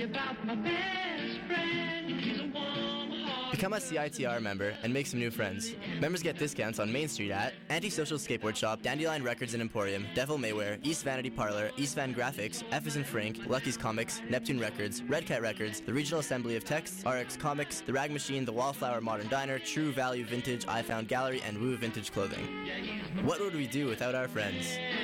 Become a CITR member and make some new friends. Members get discounts on Main Street at Antisocial Skateboard Shop, Dandelion Records and Emporium, Devil Maywear, East Vanity Parlor, East Van Graphics, F is in Frank, Lucky's Comics, Neptune Records, Red Cat Records, the Regional Assembly of Texts, RX Comics, The Rag Machine, The Wallflower Modern Diner, True Value Vintage, I Found Gallery, and Woo Vintage Clothing. What would we do without our friends?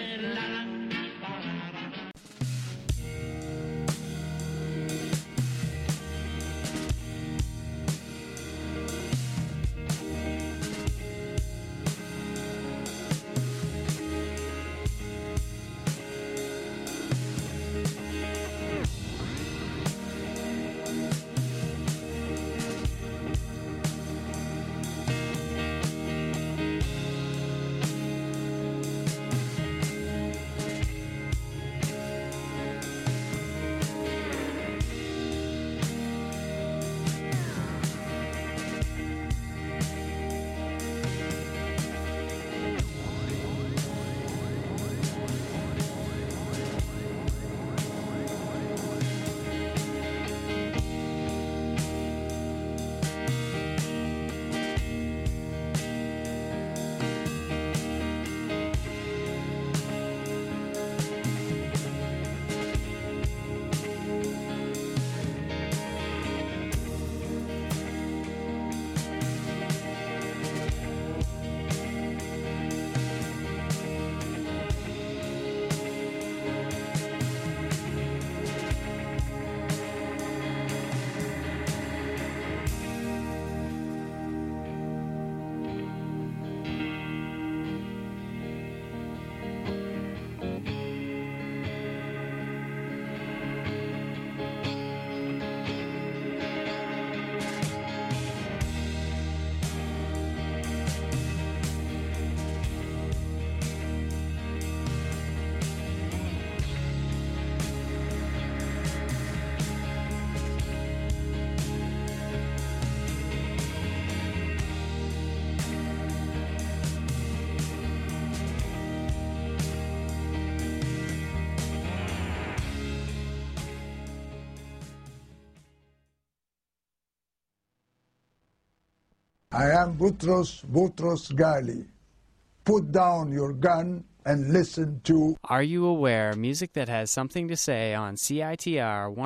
I am Boutros Ghali. Put down your gun and listen to Are You Aware? Music that has something to say on CITR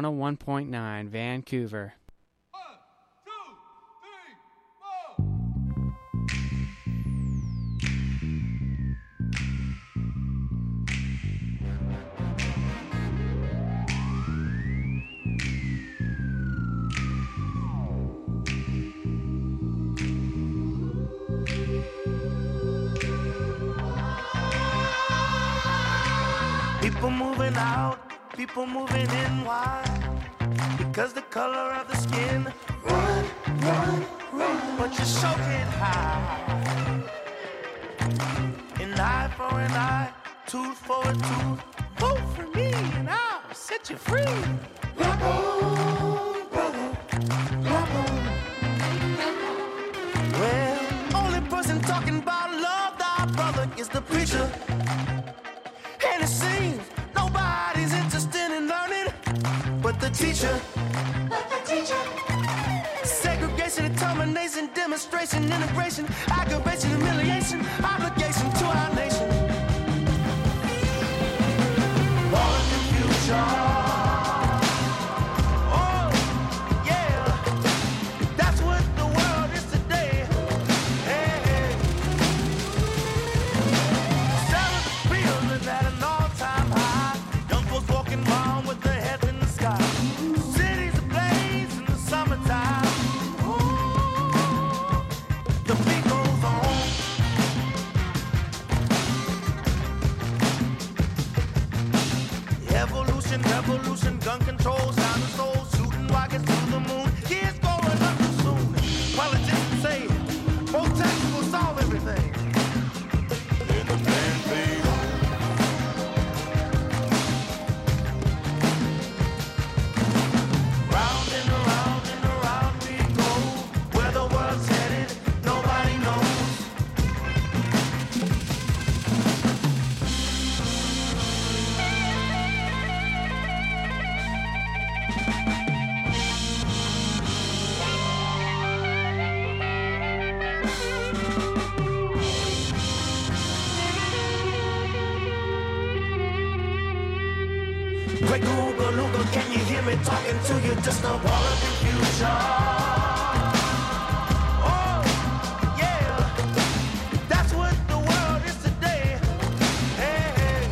101.9 Vancouver. People moving out, people moving in, why? Because the color of the skin. Run, run, run. But you're soaking high. An eye for an eye, tooth for a tooth. Vote for me and I'll set you free. Clap on, brother, clap on. Well, only person talking about love, thy brother, is the preacher. And it seems nobody's interested in learning but the teacher. Segregation, determination, demonstration, integration, aggravation, humiliation, obligation to our nation. All the confusion. Revolution, gun control, sound and soul, shooting rockets to the moon. Kids growing up too soon. Politicians say protest will solve everything. In the pain, round and around we go. Where the world's headed, nobody knows. Great Google, Google, can you hear me talking to you? Just a ball of confusion. Oh, yeah, that's what the world is today. Hey, hey.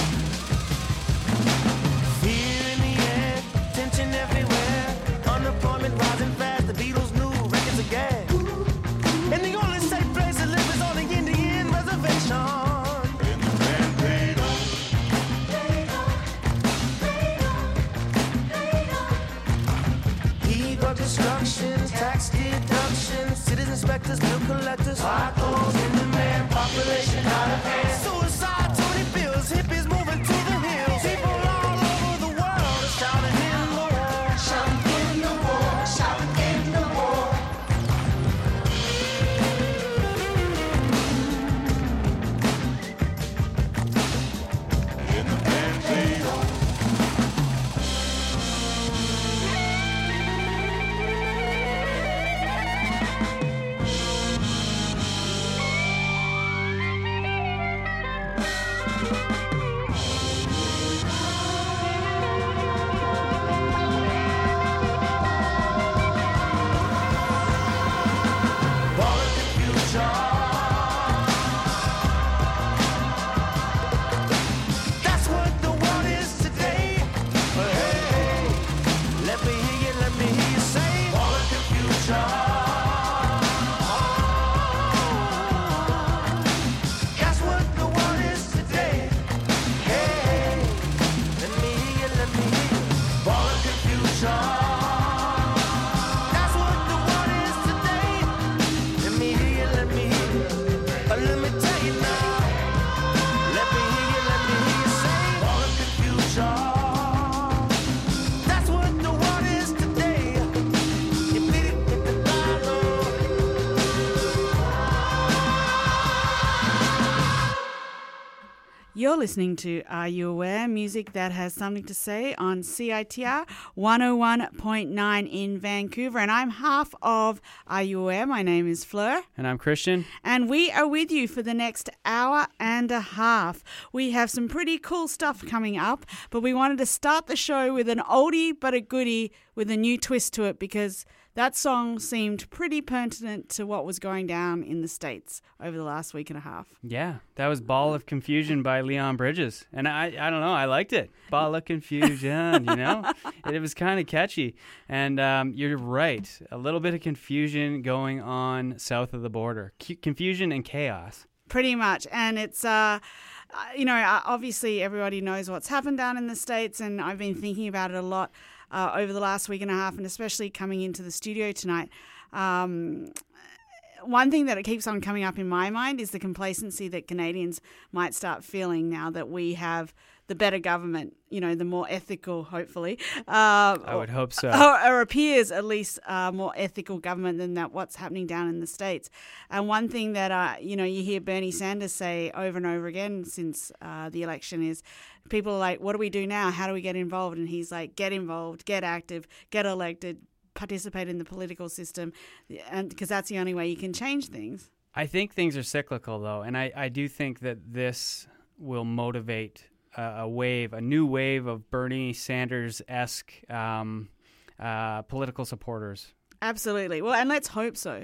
Fear in the air, tension everywhere. Unemployment rising fast, the Beatles' new records are gas. And the only safe place to live is on the Indian reservation. Destructions, tax deductions, citizen inspectors, bill collectors, potholes in demand, population out of hand. Suicide, Tony Bills, hippies moving to the hills. People all over the world are shouting in the war, shouting in the war, shouting in the war. In the Bandito. You're listening to Are You Aware? Music that has something to say on CITR 101.9 in Vancouver. And I'm half of Are You Aware? My name is Fleur. And I'm Christian. And we are with you for the next hour and a half. We have some pretty cool stuff coming up, but we wanted to start the show with an oldie but a goodie with a new twist to it because that song seemed pretty pertinent to what was going down in the States over the last week and a half. Yeah, that was Ball of Confusion by Leon Bridges. And I don't know, I liked it. Ball of Confusion, you know? It was kind of catchy. And you're right, a little bit of confusion going on south of the border. Confusion and chaos. Pretty much. And it's, obviously everybody knows what's happened down in the States, and I've been thinking about it a lot over the last week and a half, and especially coming into the studio tonight. One thing that it keeps on coming up in my mind is the complacency that Canadians might start feeling now that we have the better government, the more ethical, hopefully. I would hope so. Or appears at least more ethical government than that what's happening down in the States. And one thing that, you hear Bernie Sanders say over and over again since the election is people are like, what do we do now? How do we get involved? And he's like, get involved, get active, get elected, participate in the political system, and because that's the only way you can change things. I think things are cyclical, though, and I do think that this will motivate a new wave of Bernie Sanders-esque political supporters. Absolutely. Well, and let's hope so.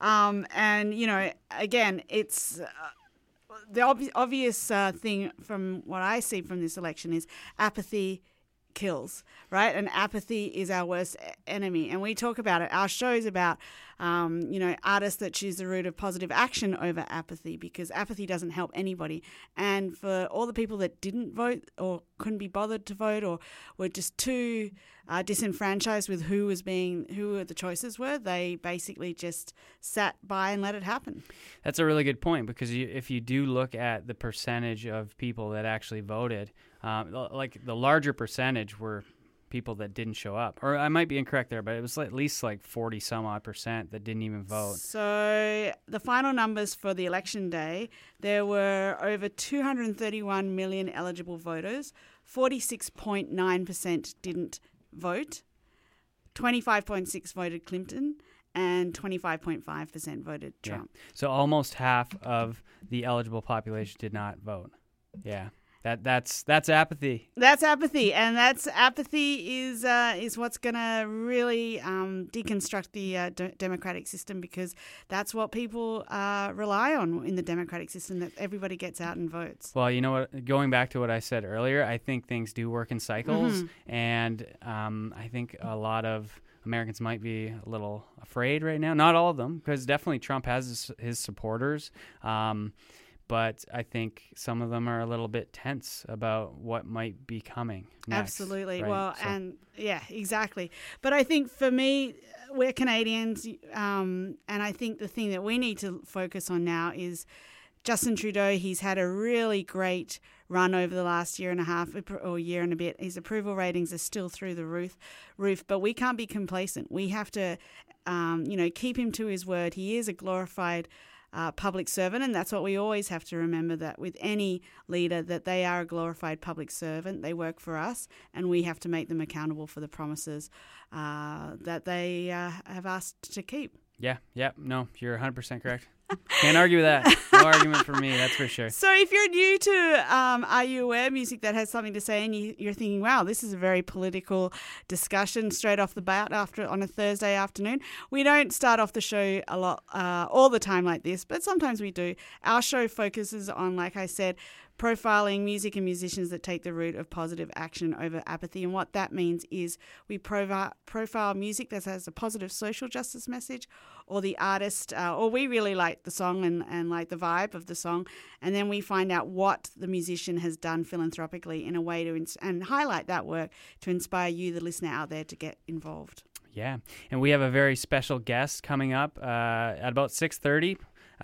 Again, it's the obvious thing from what I see from this election is apathy kills, right? And apathy is our worst enemy. And we talk about it. Our show's about, artists that choose the route of positive action over apathy, because apathy doesn't help anybody. And for all the people that didn't vote or couldn't be bothered to vote or were just too disenfranchised with who the choices were, they basically just sat by and let it happen. That's a really good point, because if you do look at the percentage of people that actually voted, like the larger percentage were people that didn't show up. Or I might be incorrect there, but it was at least like 40 some odd % that didn't even vote. So the final numbers for the election day, there were over 231 million eligible voters. 46.9% didn't vote. 25.6% voted Clinton, and 25.5% voted Trump. Yeah. So almost half of the eligible population did not vote. Yeah. That's apathy. That's apathy, and that's apathy is what's going to really deconstruct the democratic system, because that's what people rely on in the democratic system, that everybody gets out and votes. Well, you know what? Going back to what I said earlier, I think things do work in cycles, and I think a lot of Americans might be a little afraid right now. Not all of them, because definitely Trump has his supporters. But I think some of them are a little bit tense about what might be coming next. Absolutely. Right? Well, and yeah, exactly. But I think for me, we're Canadians, and I think the thing that we need to focus on now is Justin Trudeau. He's had a really great run over the last year and a half or year and a bit. His approval ratings are still through the roof, but we can't be complacent. We have to, keep him to his word. He is a glorified public servant, and that's what we always have to remember, that with any leader, that they are a glorified public servant. They work for us, and we have to make them accountable for the promises that they have asked to keep. Yeah. No, you're 100% correct. Can't argue with that. No argument for me, that's for sure. So if you're new to Are You Aware music that has something to say, and you're thinking, wow, this is a very political discussion straight off the bat on a Thursday afternoon, we don't start off the show a lot all the time like this, but sometimes we do. Our show focuses on, like I said, profiling music and musicians that take the route of positive action over apathy. And what that means is we profile music that has a positive social justice message, or the artist, or we really like the song and like the vibe of the song. And then we find out what the musician has done philanthropically in a way to and highlight that work to inspire you, the listener out there, to get involved. Yeah. And we have a very special guest coming up at about 6:30.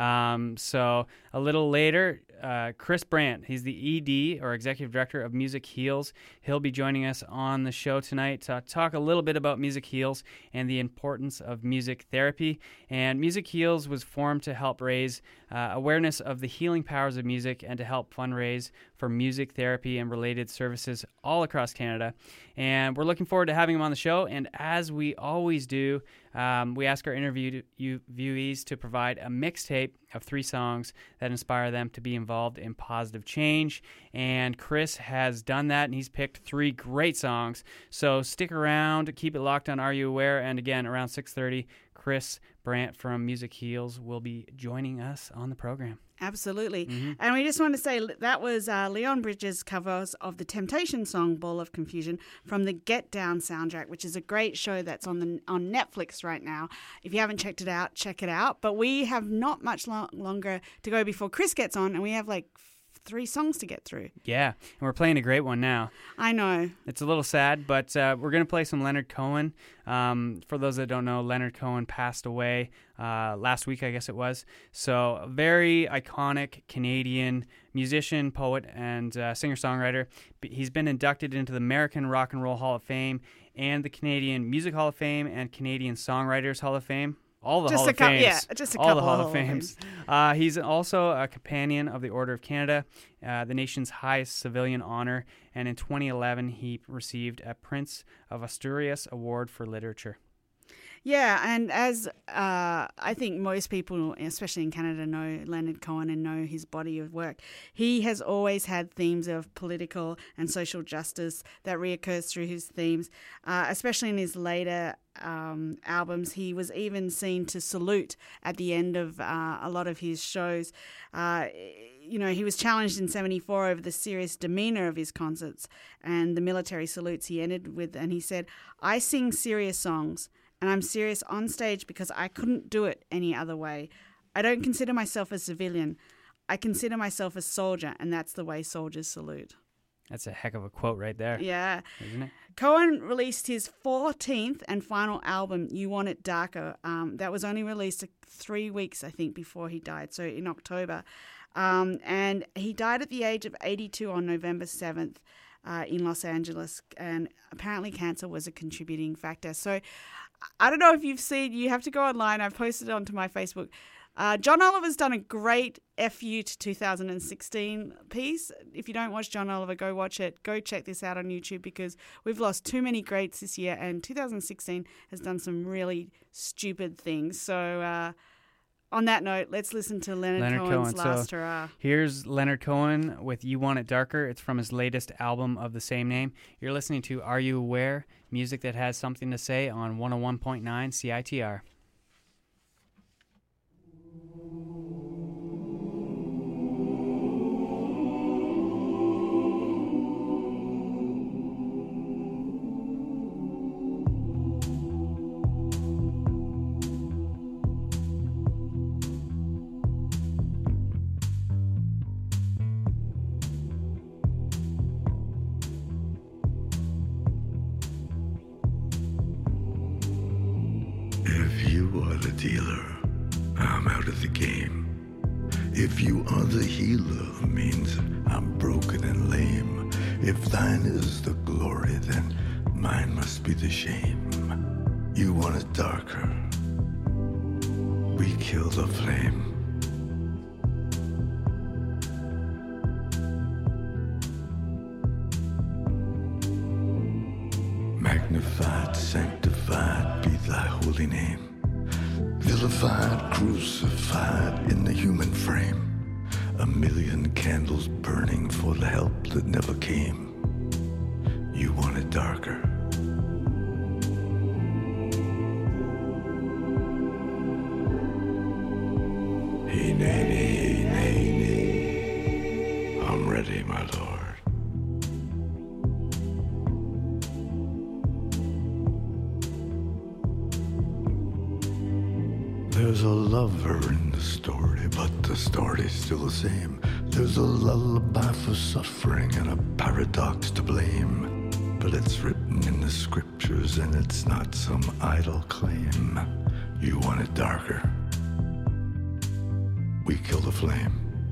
So a little later, Chris Brandt, he's the ED, or Executive Director of Music Heals. He'll be joining us on the show tonight to talk a little bit about Music Heals and the importance of music therapy. And Music Heals was formed to help raise awareness of the healing powers of music and to help fundraise for music therapy and related services all across Canada. And we're looking forward to having him on the show. And as we always do, we ask our interviewees to provide a mixtape of 3 songs that inspire them to be involved in positive change. And Chris has done that, and he's picked 3 great songs. So stick around, keep it locked on Are You Aware? And again, around 6:30, Chris Brandt from Music Heals will be joining us on the program. Absolutely. Mm-hmm. And we just want to say that was Leon Bridges' covers of the Temptation song Ball of Confusion from the Get Down soundtrack, which is a great show that's on Netflix right now. If you haven't checked it out, check it out. But we have not much longer to go before Chris gets on, and we have like 3 songs to get through. Yeah, and we're playing a great one now. I know. It's a little sad, but we're going to play some Leonard Cohen. For those that don't know, Leonard Cohen passed away last week, I guess it was. So a very iconic Canadian musician, poet, and singer-songwriter. He's been inducted into the American Rock and Roll Hall of Fame and the Canadian Music Hall of Fame and Canadian Songwriters Hall of Fame. All the Hall of Fames. Yeah, just a couple all the Hall of Fames. He's also a companion of the Order of Canada, the nation's highest civilian honor, and in 2011 he received a Prince of Asturias Award for Literature. Yeah, and as I think most people, especially in Canada, know Leonard Cohen and know his body of work, he has always had themes of political and social justice that reoccurs through his themes, especially in his later albums. He was even seen to salute at the end of a lot of his shows. He was challenged in 1974 over the serious demeanor of his concerts and the military salutes he ended with, and he said, "I sing serious songs, and I'm serious on stage because I couldn't do it any other way. I don't consider myself a civilian. I consider myself a soldier, and that's the way soldiers salute." That's a heck of a quote right there. Yeah. Isn't it? Cohen released his 14th and final album, You Want It Darker. That was only released 3 weeks, I think, before he died, so in October. And he died at the age of 82 on November 7th in Los Angeles, and apparently cancer was a contributing factor. So I don't know if you've seen, you have to go online. I've posted it onto my Facebook. John Oliver's done a great FU to 2016 piece. If you don't watch John Oliver, go watch it. Go check this out on YouTube because we've lost too many greats this year, and 2016 has done some really stupid things. So on that note, let's listen to Leonard Cohen's Last Hurrah. Here's Leonard Cohen with You Want It Darker. It's from his latest album of the same name. You're listening to Are You Aware? Music that has something to say on 101.9 CITR. If you are the dealer, I'm out of the game. If you are the healer, means I'm broken and lame. If thine is the glory, then mine must be the shame. You want it darker, we kill the flame. Magnified, sanctified be thy holy name. Vilified, crucified in the human frame. A million candles burning for the help that never came. You want it darker. Hey, nay, nay. I'm ready, my lord. There's a lover in the story, but the story's still the same. There's a lullaby for suffering and a paradox to blame. But it's written in the scriptures and it's not some idle claim. You want it darker, we kill the flame.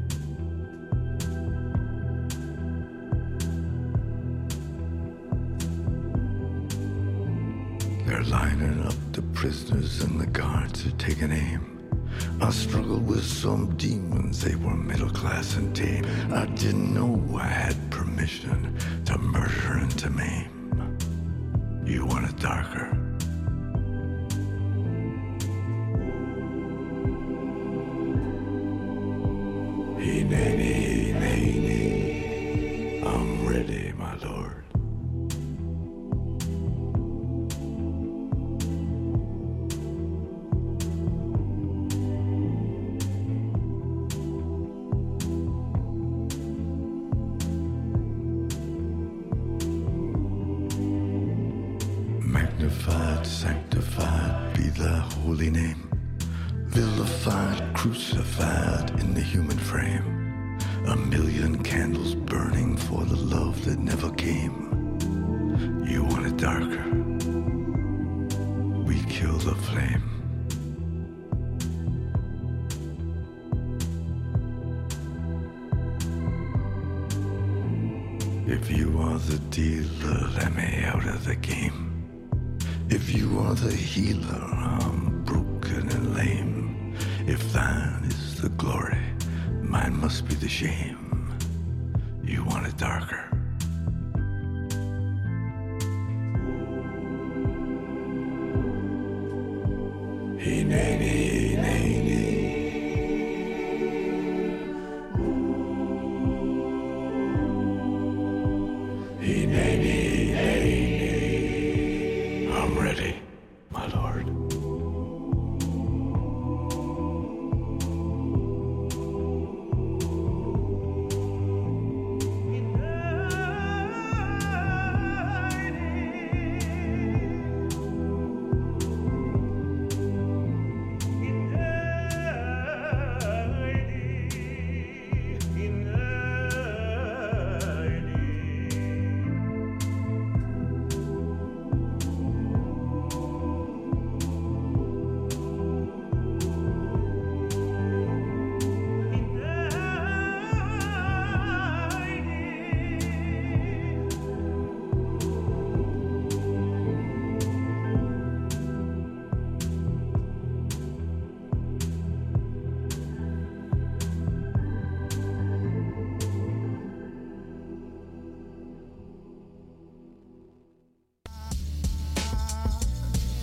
They're lining up the prisoners and the guards are taking aim. I struggled with some demons, they were middle class and tame. I didn't know I had permission to murder and to maim. You want it darker, hey, nay, nay, nay, nay. I'm ready, my lord. Magnified, sanctified be thy holy name. Vilified, crucified in the human frame. A million candles burning for the love that never came. You want it darker, we kill the flame. If you are the dealer, let me out of the game. If you are the healer, I'm broken and lame. If thine is the glory, mine must be the shame. You want it darker, hey, nay, nay, nay, nay. Hey, nay, nay, nay, nay. I'm ready, my lord.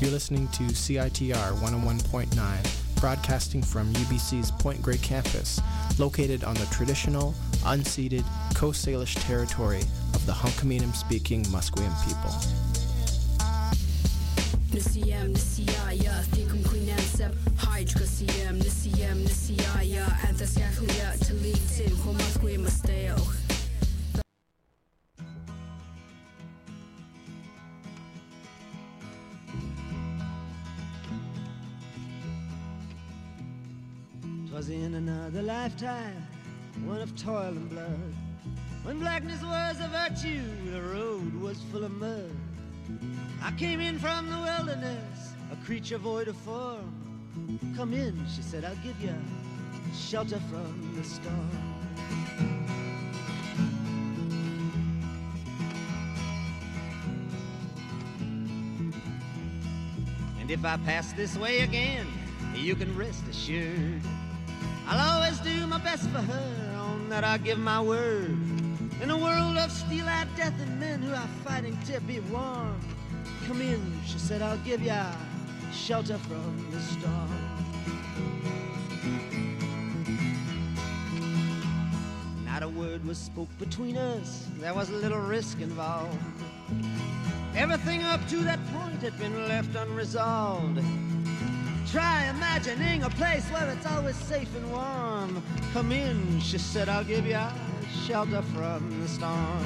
You're listening to CITR 101.9, broadcasting from UBC's Point Grey campus, located on the traditional, unceded Coast Salish territory of the Hunkaminam-speaking Musqueam people. Was in another lifetime, one of toil and blood. When blackness was a virtue, the road was full of mud. I came in from the wilderness, a creature void of form. Come in, she said, I'll give you shelter from the storm. And if I pass this way again, you can rest assured I'll always do my best for her, on that I give my word. In a world of steel-eyed death and men who are fighting to be warm. Come in, she said, I'll give ya shelter from the storm. Not a word was spoke between us, there was little risk involved. Everything up to that point had been left unresolved. Try imagining a place where it's always safe and warm. Come in, she said, I'll give you shelter from the storm.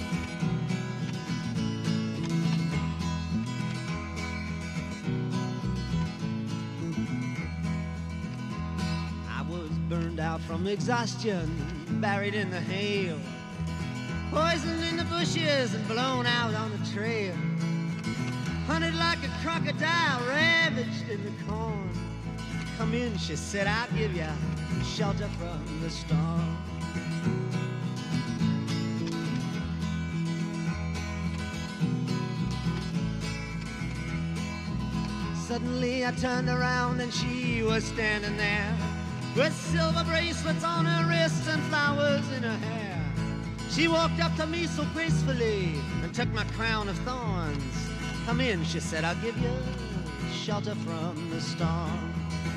I was burned out from exhaustion, buried in the hail, poisoned in the bushes and blown out on the trail. Hunted like a crocodile, ravaged in the corn. Come in, she said, I'll give you shelter from the storm. Suddenly I turned around and she was standing there, with silver bracelets on her wrists and flowers in her hair. She walked up to me so gracefully and took my crown of thorns. Come in, she said, I'll give you shelter from the storm.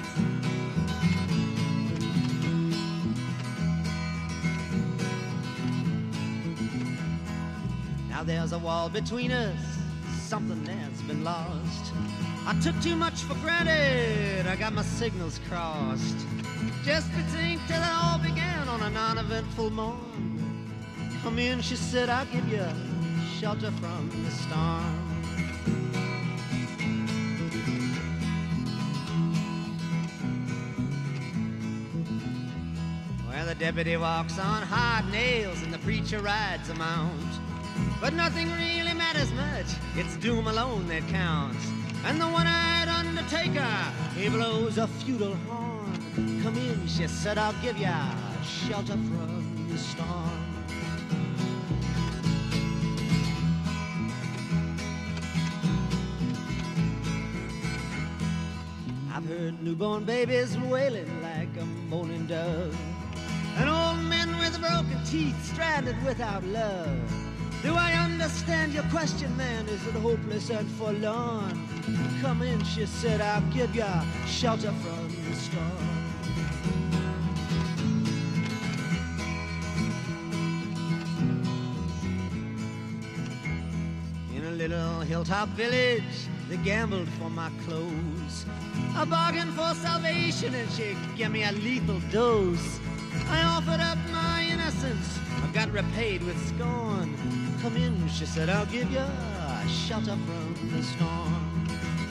Now there's a wall between us, something that's been lost. I took too much for granted, I got my signals crossed. Just between till it all began on a non-eventful morn. Come in, she said, I'll give you shelter from the storm. The deputy walks on hard nails and the preacher rides a mount. But nothing really matters much, it's doom alone that counts. And the one-eyed undertaker, he blows a feudal horn. Come in, she said, I'll give ya shelter from the storm. I've heard newborn babies wailing like a moaning dove, and old men with broken teeth stranded without love. Do I understand your question, man? Is it hopeless and forlorn? Come in, she said, I'll give you shelter from the storm. In a little hilltop village, they gambled for my clothes. I bargained for salvation and she gave me a lethal dose. I offered up my innocence, I got repaid with scorn. Come in, she said, I'll give you shelter from the storm.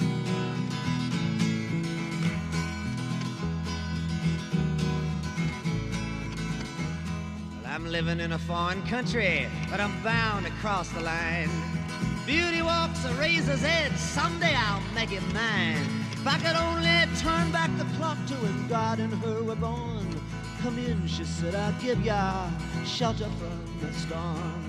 Well, I'm living in a foreign country, but I'm bound to cross the line. Beauty walks a razor's edge, someday I'll make it mine. If I could only turn back the clock to when God and her were born. Come in, she said, I'll give ya shelter from the storm.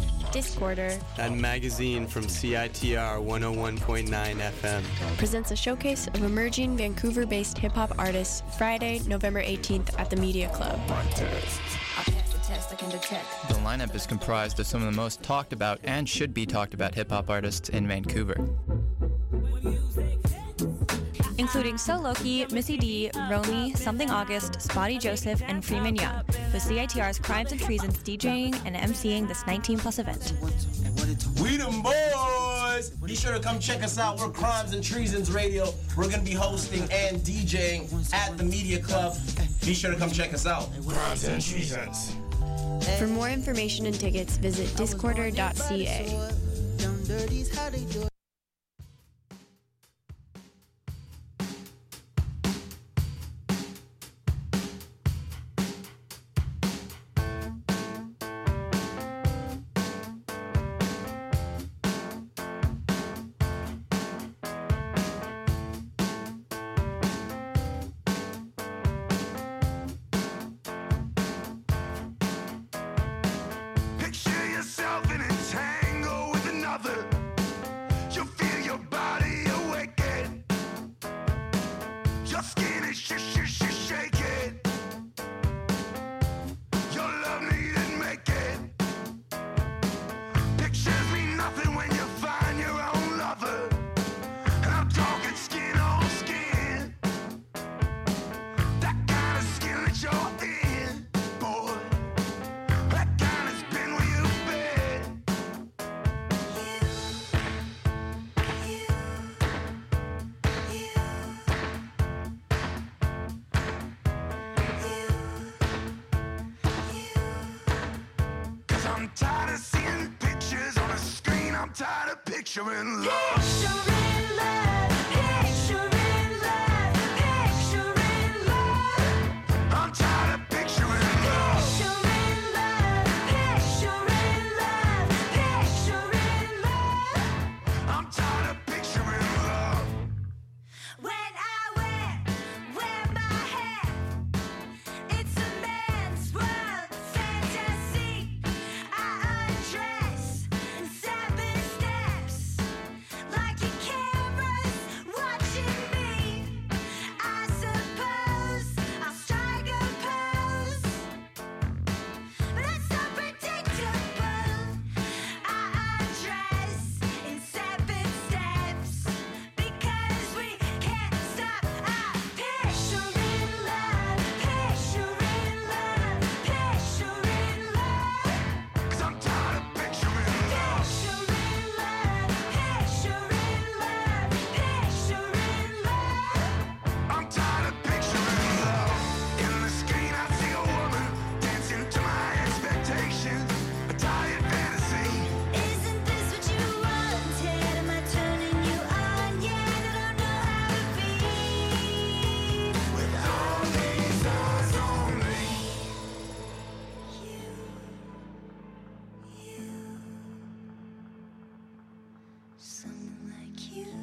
Discorder, and Magazine from CITR 101.9 FM presents a showcase of emerging Vancouver-based hip-hop artists Friday, November 18th at the Media Club. The lineup is comprised of some of the most talked about and should be talked about hip-hop artists in Vancouver, including So Loki, Missy D, Romy, Something August, Spotty Joseph, and Freeman Young, with CITR's Crimes and Treasons DJing and emceeing this 19+ event. We them boys! Be sure to come check us out. We're Crimes and Treasons Radio. We're going to be hosting and DJing at the Media Club. Be sure to come check us out. Crimes and Treasons. For more information and tickets, visit discorder.ca. Picturing love. Picturing love. Picturing love. Picturing love. I'm tired of picturing love. Picturing love. Picturing love. Picturing love. I'm tired of picturing love. When I wear my hair, it's a man's world fantasy. I undress in 7 steps. Like a camera's watching me, I suppose I'll strike a pose, but that's so predictable. I undress in 7 steps because we can't stop. I picturing love, picturing love, picturing love. 'Cause I'm tired of picturing love. Picturing love, picturing love, picturing love. I'm tired of picturing love. In the screen I see a woman dancing to my expectations, a tired fantasy. Isn't this what you wanted? Am I turning you on yet? I don't know how to be with all these eyes on me. You, someone like you.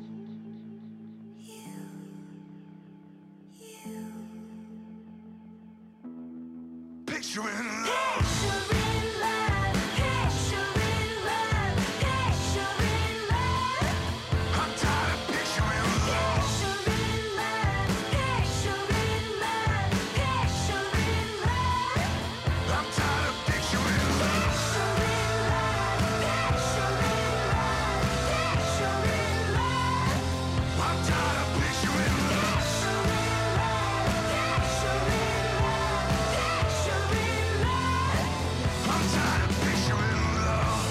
Picturing love. Picturing love. Picturing love. Picturing love. I'm tired of picturing love. Picturing love. Picturing love. Picturing love. I'm tired of picturing love. Picturing love. Picturing love. I'm tired of picturing love. I'm tired of picturing love.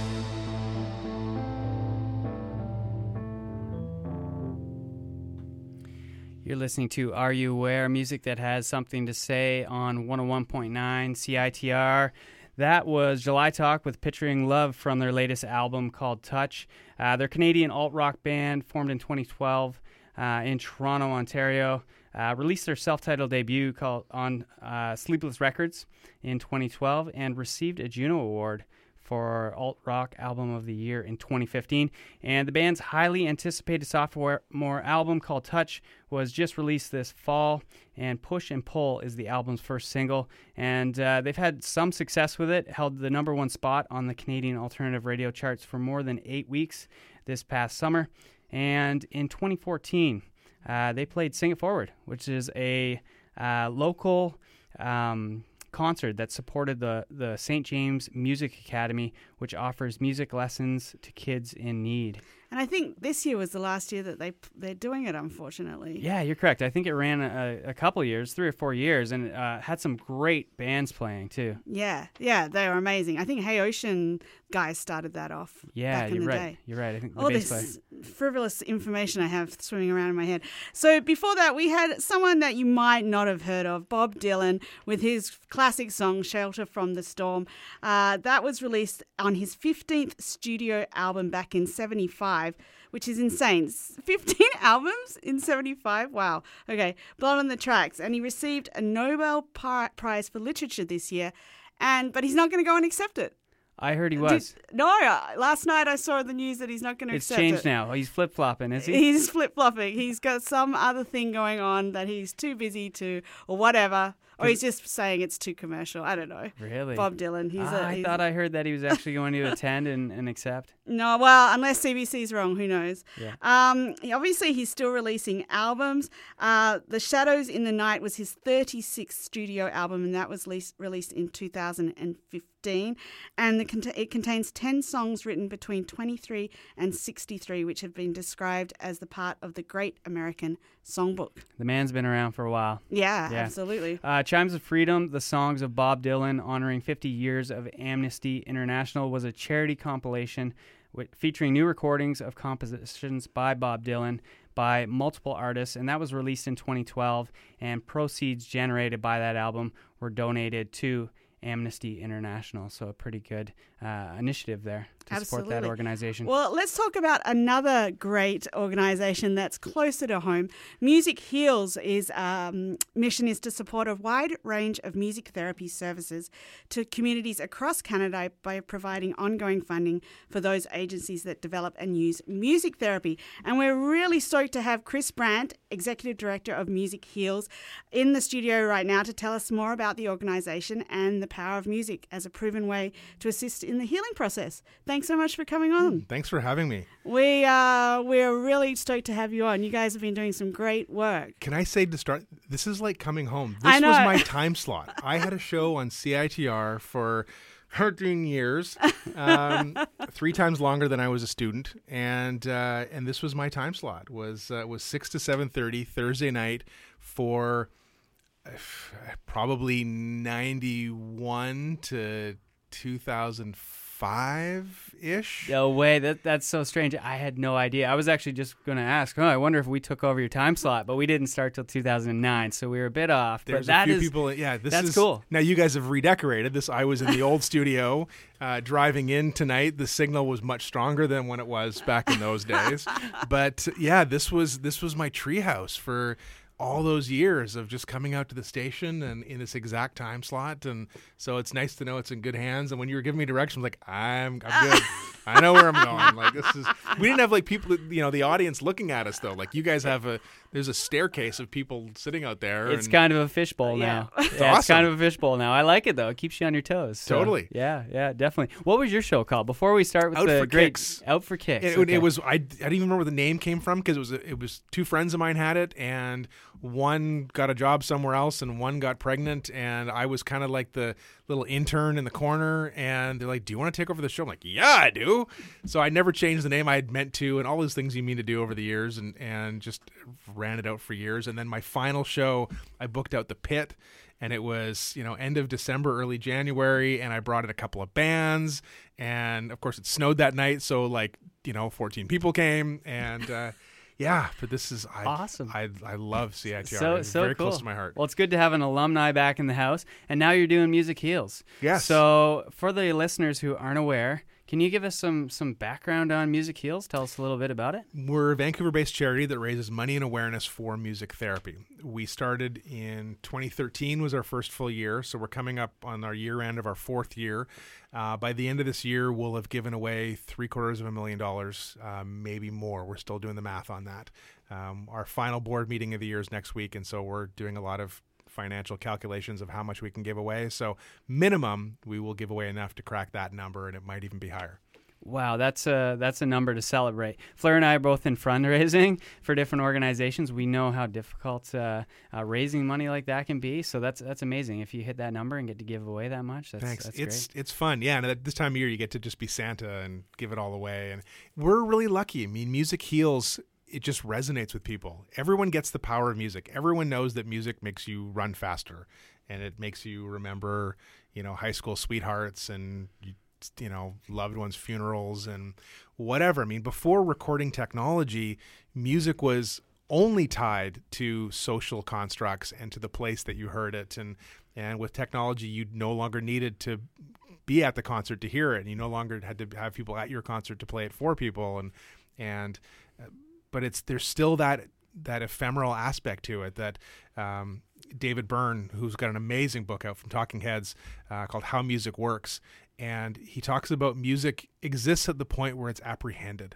You're listening to Are You Aware? Music that has something to say on 101.9 CITR. That was July Talk with Picturing Love from their latest album called Touch. They're a Canadian alt-rock band formed in 2012 in Toronto, Ontario. Released their self-titled debut called on Sleepless Records in 2012 and received a Juno Award for Alt Rock Album of the Year in 2015. And the band's highly anticipated sophomore album called Touch was just released this fall, and Push and Pull is the album's first single. And they've had some success with it, held the #1 spot on the Canadian alternative radio charts for more than 8 weeks this past summer. And in 2014, they played Sing It Forward, which is a local concert that supported the St. James Music Academy, which offers music lessons to kids in need. And I think this year was the last year that they're doing it, unfortunately. Yeah, you're correct. I think it ran a couple years, 3 or 4 years, and had some great bands playing, too. Yeah, they were amazing. I think Hey Ocean guys started that off back in the day. You're right. I think the all bass this player. frivolous information I have swimming around in my head. So before that, we had someone that you might not have heard of, Bob Dylan, with his classic song, Shelter from the Storm. That was released on his 15th studio album back in 1975. Which is insane. 15 albums in 1975? Wow. Okay. Blood on the Tracks. And he received a Nobel Prize for Literature this year, but he's not going to go and accept it. I heard he was. Last night I saw the news that he's not going to accept it. It's changed now. He's flip-flopping, is he? He's flip-flopping. He's got some other thing going on that he's too busy to, or whatever. Or he's just saying it's too commercial. I don't know. Really? Bob Dylan. I thought I heard that he was actually going to attend and accept. No, well, unless CBC's wrong, who knows? Yeah. Obviously, he's still releasing albums. The Shadows in the Night was his 36th studio album, and that was released in 2015. And it contains 10 songs written between 23 and 63, which have been described as the part of the Great American Songbook. The man's been around for a while. Yeah. Absolutely. Chimes of Freedom, the songs of Bob Dylan honoring 50 years of Amnesty International, was a charity compilation featuring new recordings of compositions by Bob Dylan by multiple artists, and that was released in 2012, and proceeds generated by that album were donated to Amnesty International. So a pretty good initiative there to support that organization. Well, let's talk about another great organization that's closer to home. Music Heals mission is to support a wide range of music therapy services to communities across Canada by providing ongoing funding for those agencies that develop and use music therapy. And we're really stoked to have Chris Brandt, Executive Director of Music Heals, in the studio right now to tell us more about the organization and the power of music as a proven way to assist in the healing process. Thanks so much for coming on. Thanks for having me. We're really stoked to have you on. You guys have been doing some great work. Can I say to start, this is like coming home. This was my time slot. I had a show on CITR for 13 years, 3 times longer than I was a student, and this was my time slot. Was 6 to 7:30 Thursday night for probably 91 to 2005-ish. No way. That's so strange. I had no idea. I was actually just going to ask, I wonder if we took over your time slot, but we didn't start till 2009, so we were a bit off. There's but a few people. Yeah, that's cool. Now you guys have redecorated this. I was in the old studio driving in tonight. The signal was much stronger than when it was back in those days. But yeah, this was my treehouse for all those years of just coming out to the station and in this exact time slot. And so it's nice to know it's in good hands. And when you were giving me directions, I'm like, I'm good. I know where I'm going. Like, we didn't have like people, the audience looking at us though. Like you guys have there's a staircase of people sitting out there. It's kind of a fishbowl now. It's It's kind of a fishbowl now. I like it though. It keeps you on your toes. So, totally. Yeah, definitely. What was your show called? Before we start with Out the for great Kicks. Out for Kicks. It was. I don't even remember where the name came from because it was 2 friends of mine had it, and one got a job somewhere else, and one got pregnant, and I was kind of like the little intern in the corner, and they're like, "Do you want to take over the show?" I'm like, "Yeah, I do." So I never changed the name. I had meant to, and all those things you mean to do over the years, and just ran it out for years. And then my final show, I booked out the Pit. And it was, end of December, early January, and I brought in a couple of bands, and of course it snowed that night, so 14 people came, and but this is awesome. I love CITR. So it's very cool. close to my heart. Well, it's good to have an alumni back in the house, and now you're doing Music Heals. Yes. So for the listeners who aren't aware, Can you give us some background on Music Heals? Tell us a little bit about it. We're a Vancouver-based charity that raises money and awareness for music therapy. We started in 2013 was our first full year, so we're coming up on our year end of our 4th year. By the end of this year, we'll have given away $750,000, maybe more. We're still doing the math on that. Our final board meeting of the year is next week, and so we're doing a lot of financial calculations of how much we can give away. So minimum, we will give away enough to crack that number, and it might even be higher. Wow, that's a number to celebrate. Fleur and I are both in fundraising for different organizations. We know how difficult raising money like that can be. So that's amazing. If you hit that number and get to give away that much, Thanks. That's great. It's fun. Yeah, and at this time of year, you get to just be Santa and give it all away. And we're really lucky. I mean, Music Heals, it just resonates with people. Everyone gets the power of music. Everyone knows that music makes you run faster, and it makes you remember, high school sweethearts and loved ones' funerals and whatever. I mean, before recording technology, music was only tied to social constructs and to the place that you heard it. And with technology, you no longer needed to be at the concert to hear it. And you no longer had to have people at your concert to play it for people. But there's still that ephemeral aspect to it that David Byrne, who's got an amazing book out from Talking Heads called How Music Works, and he talks about music exists at the point where it's apprehended.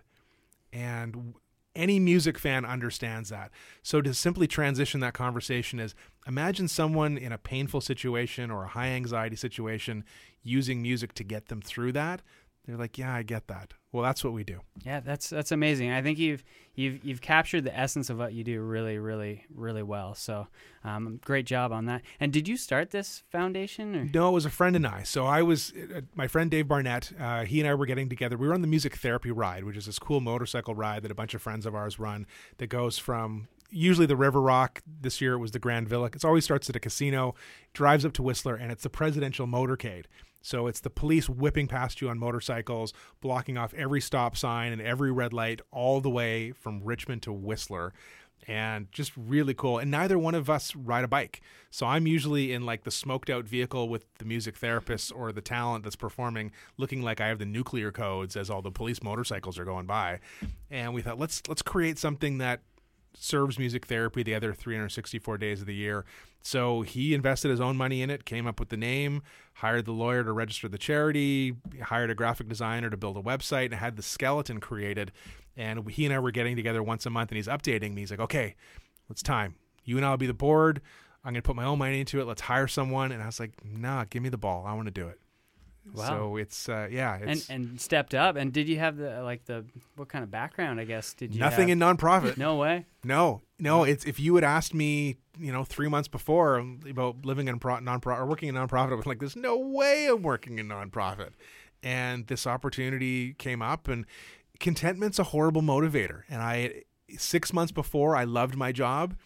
And any music fan understands that. So to simply transition that conversation is, imagine someone in a painful situation or a high anxiety situation using music to get them through that. They're like, yeah, I get that. Well, that's what we do. Yeah, that's amazing. I think you've captured the essence of what you do really, really, really well. So, great job on that. And did you start this foundation? Or? No, it was a friend and I. So I was my friend Dave Barnett. He and I were getting together. We were on the Music Therapy Ride, which is this cool motorcycle ride that a bunch of friends of ours run. That goes from usually the River Rock. This year it was the Grand Villa. It always starts at a casino, drives up to Whistler, and it's the presidential motorcade. So it's the police whipping past you on motorcycles, blocking off every stop sign and every red light all the way from Richmond to Whistler. And just really cool. And neither one of us ride a bike. So I'm usually in like the smoked out vehicle with the music therapist or the talent that's performing, looking like I have the nuclear codes as all the police motorcycles are going by. And we thought, let's create something that serves music therapy the other 364 days of the year. So he invested his own money in it, came up with the name, hired the lawyer to register the charity, hired a graphic designer to build a website, and had the skeleton created. And he and I were getting together once a month, and he's updating me. He's like, okay, it's time. You and I will be the board. I'm going to put my own money into it. Let's hire someone. And I was like, nah, give me the ball. I want to do it. Wow. So it's it's and stepped up. And did you have the what kind of background? I guess did you nothing in nonprofit? No way. No. It's if you had asked me, 3 months before about living in nonprofit or working in nonprofit, I was like, there's no way I'm working in nonprofit. And this opportunity came up, and contentment's a horrible motivator. And 6 months before, I loved my job.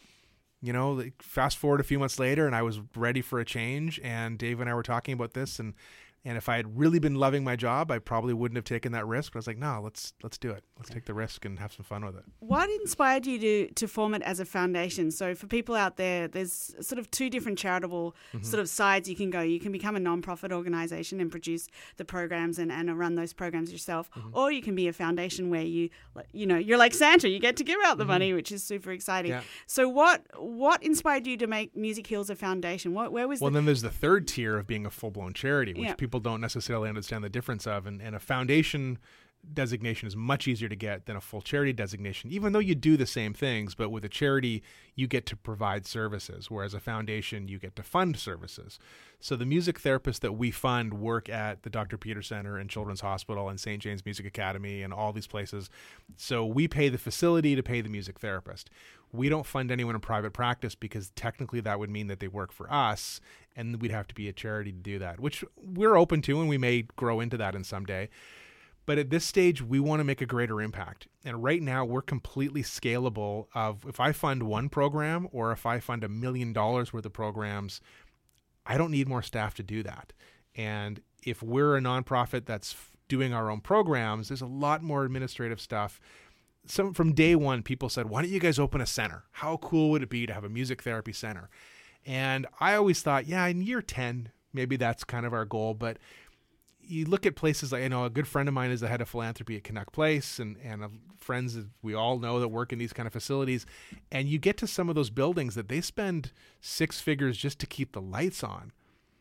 Fast forward a few months later, and I was ready for a change. And Dave and I were talking about this, and if I had really been loving my job, I probably wouldn't have taken that risk. But I was like, no, let's do it. Let's take the risk and have some fun with it. What inspired you to form it as a foundation? So for people out there, there's sort of two different charitable sort of sides you can go. You can become a non-profit organization and produce the programs and run those programs yourself. Or you can be a foundation where you're like Santa. You get to give out the money, which is super exciting. Yeah. So what inspired you to make Music Heals a foundation? Then there's the third tier of being a full-blown charity, which people don't necessarily understand the difference of. And a foundation designation is much easier to get than a full charity designation, even though you do the same things. But with a charity, you get to provide services, whereas a foundation, you get to fund services. So the music therapists that we fund work at the Dr. Peter Center and Children's Hospital and St. James Music Academy and all these places. So we pay the facility to pay the music therapist. We don't fund anyone in private practice because technically that would mean that they work for us, and we'd have to be a charity to do that, which we're open to, and we may grow into that in some day. But at this stage, we want to make a greater impact. And right now, we're completely scalable of if I fund one program or if I fund $1 million worth of programs, I don't need more staff to do that. And if we're a nonprofit that's doing our own programs, there's a lot more administrative stuff. So from day one, people said, why don't you guys open a center? How cool would it be to have a music therapy center? And I always thought, in year 10, maybe that's kind of our goal. But you look at places like, a good friend of mine is the head of philanthropy at Canuck Place, and friends that we all know that work in these kind of facilities. And you get to some of those buildings that they spend six figures just to keep the lights on.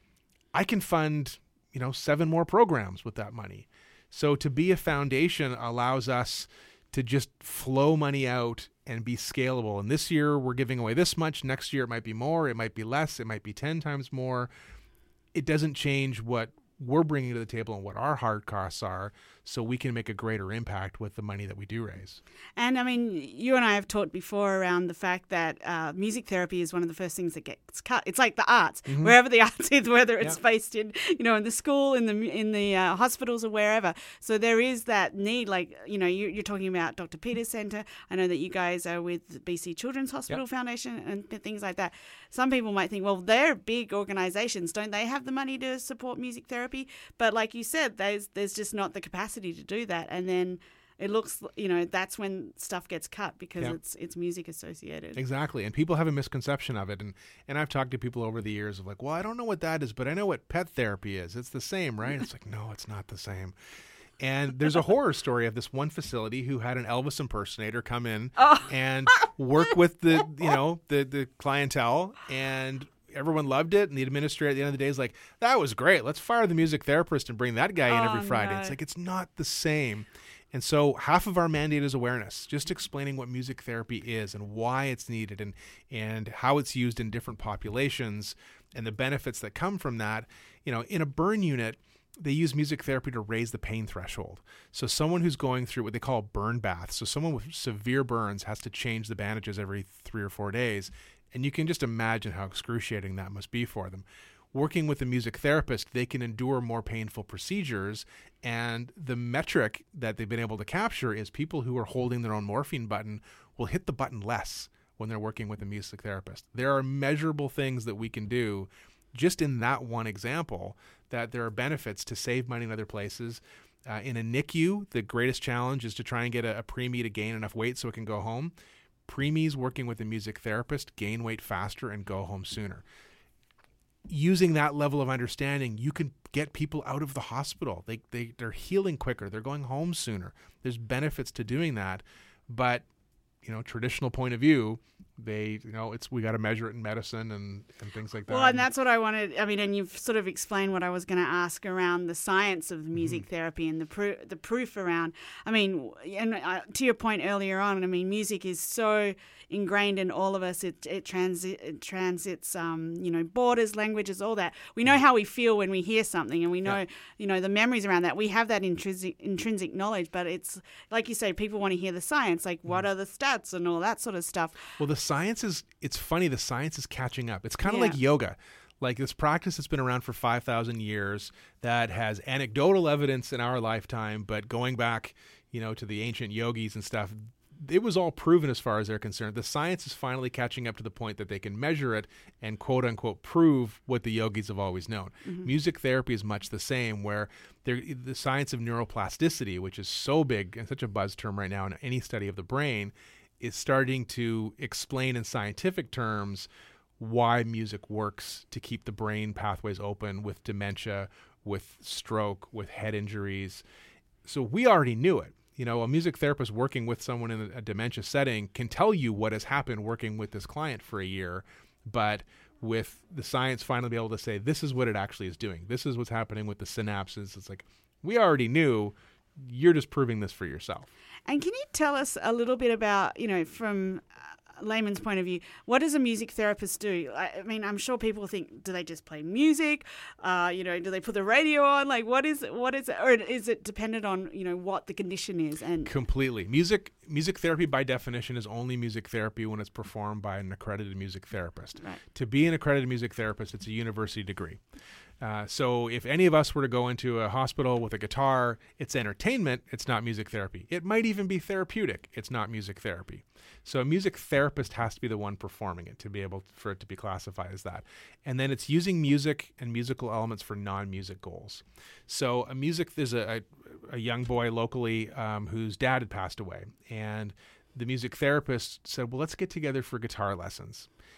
I can fund, 7 more programs with that money. So to be a foundation allows us to just flow money out and be scalable. And this year we're giving away this much. Next year it might be more, it might be less, it might be 10 times more. It doesn't change what we're bringing to the table and what our hard costs are, so we can make a greater impact with the money that we do raise. And I mean, you and I have talked before around the fact that music therapy is one of the first things that gets cut. It's like the arts, wherever the arts is, whether it's based in, in the school, in the hospitals, or wherever. So there is that need. Like, you're talking about Dr. Peters Centre. I know that you guys are with BC Children's Hospital Foundation and things like that. Some people might think, well, they're big organisations. Don't they have the money to support music therapy? But like you said, there's just not the capacity to do that. And then it looks, that's when stuff gets cut because it's music associated. Exactly. And people have a misconception of it. And I've talked to people over the years of like, well, I don't know what that is, but I know what pet therapy is. It's the same, right? It's like, no, it's not the same. And there's a horror story of this one facility who had an Elvis impersonator come in and work with the clientele, and everyone loved it. And the administrator at the end of the day is like, that was great. Let's fire the music therapist and bring that guy in every Friday. No. It's like, it's not the same. And so half of our mandate is awareness, just explaining what music therapy is and why it's needed and how it's used in different populations and the benefits that come from that. In a burn unit, they use music therapy to raise the pain threshold. So someone who's going through what they call burn baths, so someone with severe burns has to change the bandages every 3 or 4 days. And you can just imagine how excruciating that must be for them. Working with a music therapist, they can endure more painful procedures. And the metric that they've been able to capture is people who are holding their own morphine button will hit the button less when they're working with a music therapist. There are measurable things that we can do just in that one example, that there are benefits to save money in other places. In a NICU, the greatest challenge is to try and get a preemie to gain enough weight so it can go home. Preemies working with a music therapist gain weight faster and go home sooner. Using that level of understanding, you can get people out of the hospital. They're healing quicker. They're going home sooner. There's benefits to doing that. But, traditional point of view, we got to measure it in medicine and things like that. Well, and that's what I wanted. I mean, and you've sort of explained what I was going to ask around the science of music therapy and the proof around. I mean, and to your point earlier on, I mean, music is so ingrained in all of us. It transits, borders, languages, all that. We know how we feel when we hear something, and we know, the memories around that. We have that intrinsic knowledge, but it's like you say, people want to hear the science, like what are the stats and all that sort of stuff. Well, it's funny, the science is catching up. It's kind of like yoga. Like this practice that's been around for 5,000 years that has anecdotal evidence in our lifetime, but going back, to the ancient yogis and stuff, it was all proven as far as they're concerned. The science is finally catching up to the point that they can measure it and quote unquote prove what the yogis have always known. Music therapy is much the same, where the science of neuroplasticity, which is so big and such a buzz term right now in any study of the brain, is starting to explain in scientific terms why music works to keep the brain pathways open with dementia, with stroke, with head injuries. So we already knew it. A music therapist working with someone in a dementia setting can tell you what has happened working with this client for a year, but with the science finally be able to say, this is what it actually is doing. This is what's happening with the synapses. It's like, we already knew, you're just proving this for yourself. And can you tell us a little bit about, from a layman's point of view, what does a music therapist do? I mean, I'm sure people think, do they just play music? Do they put the radio on? Like, what is it? Or is it dependent on, what the condition is? And completely. Music therapy by definition is only music therapy when it's performed by an accredited music therapist. Right. To be an accredited music therapist, it's a university degree. So if any of us were to go into a hospital with a guitar, it's entertainment, it's not music therapy. It might even be therapeutic, it's not music therapy. So a music therapist has to be the one performing it for it to be classified as that. And then it's using music and musical elements for non-music goals. So there's a young boy locally whose dad had passed away, and the music therapist said, well, let's get together for guitar lessons.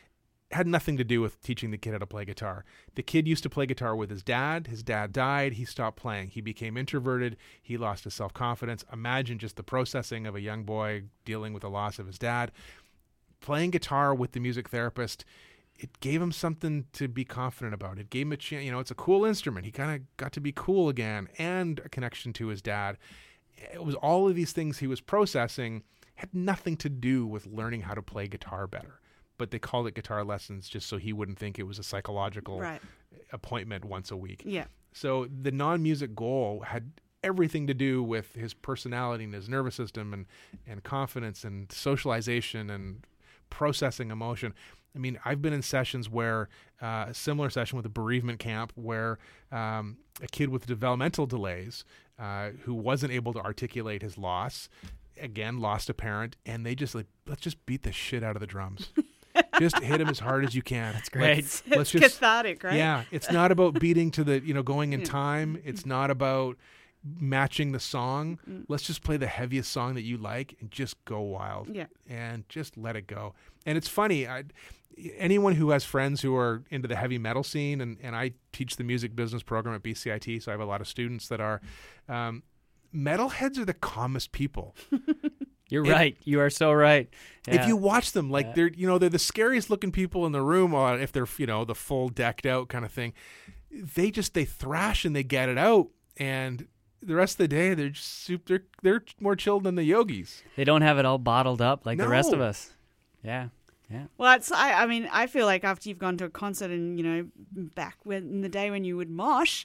had nothing to do with teaching the kid how to play guitar. The kid used to play guitar with his dad. His dad died. He stopped playing. He became introverted. He lost his self-confidence. Imagine just the processing of a young boy dealing with the loss of his dad. Playing guitar with the music therapist, it gave him something to be confident about. It gave him a chance. It's a cool instrument. He kind of got to be cool again, and a connection to his dad. It was all of these things he was processing, had nothing to do with learning how to play guitar better. But they called it guitar lessons just so he wouldn't think it was a psychological appointment once a week. Yeah. So the non-music goal had everything to do with his personality and his nervous system and confidence and socialization and processing emotion. I mean, I've been in sessions where a similar session with a bereavement camp where a kid with developmental delays who wasn't able to articulate his loss, again, lost a parent, and they just let's just beat the shit out of the drums. Just hit him as hard as you can. That's great. It's cathartic, right? Yeah. It's not about beating to the, going in time. It's not about matching the song. Let's just play the heaviest song that you like and just go wild. Yeah. And just let it go. And it's funny. Anyone who has friends who are into the heavy metal scene, and I teach the music business program at BCIT, so I have a lot of students that are, metalheads are the calmest people. You're right. You are so right. Yeah. If you watch them, they're the scariest looking people in the room, if they're, the full decked out kind of thing. They thrash and they get it out. And the rest of the day, they're just they're more chilled than the yogis. They don't have it all bottled up like the rest of No. us. Yeah. Yeah. Well, I feel like after you've gone to a concert and, back in the day when you would mosh,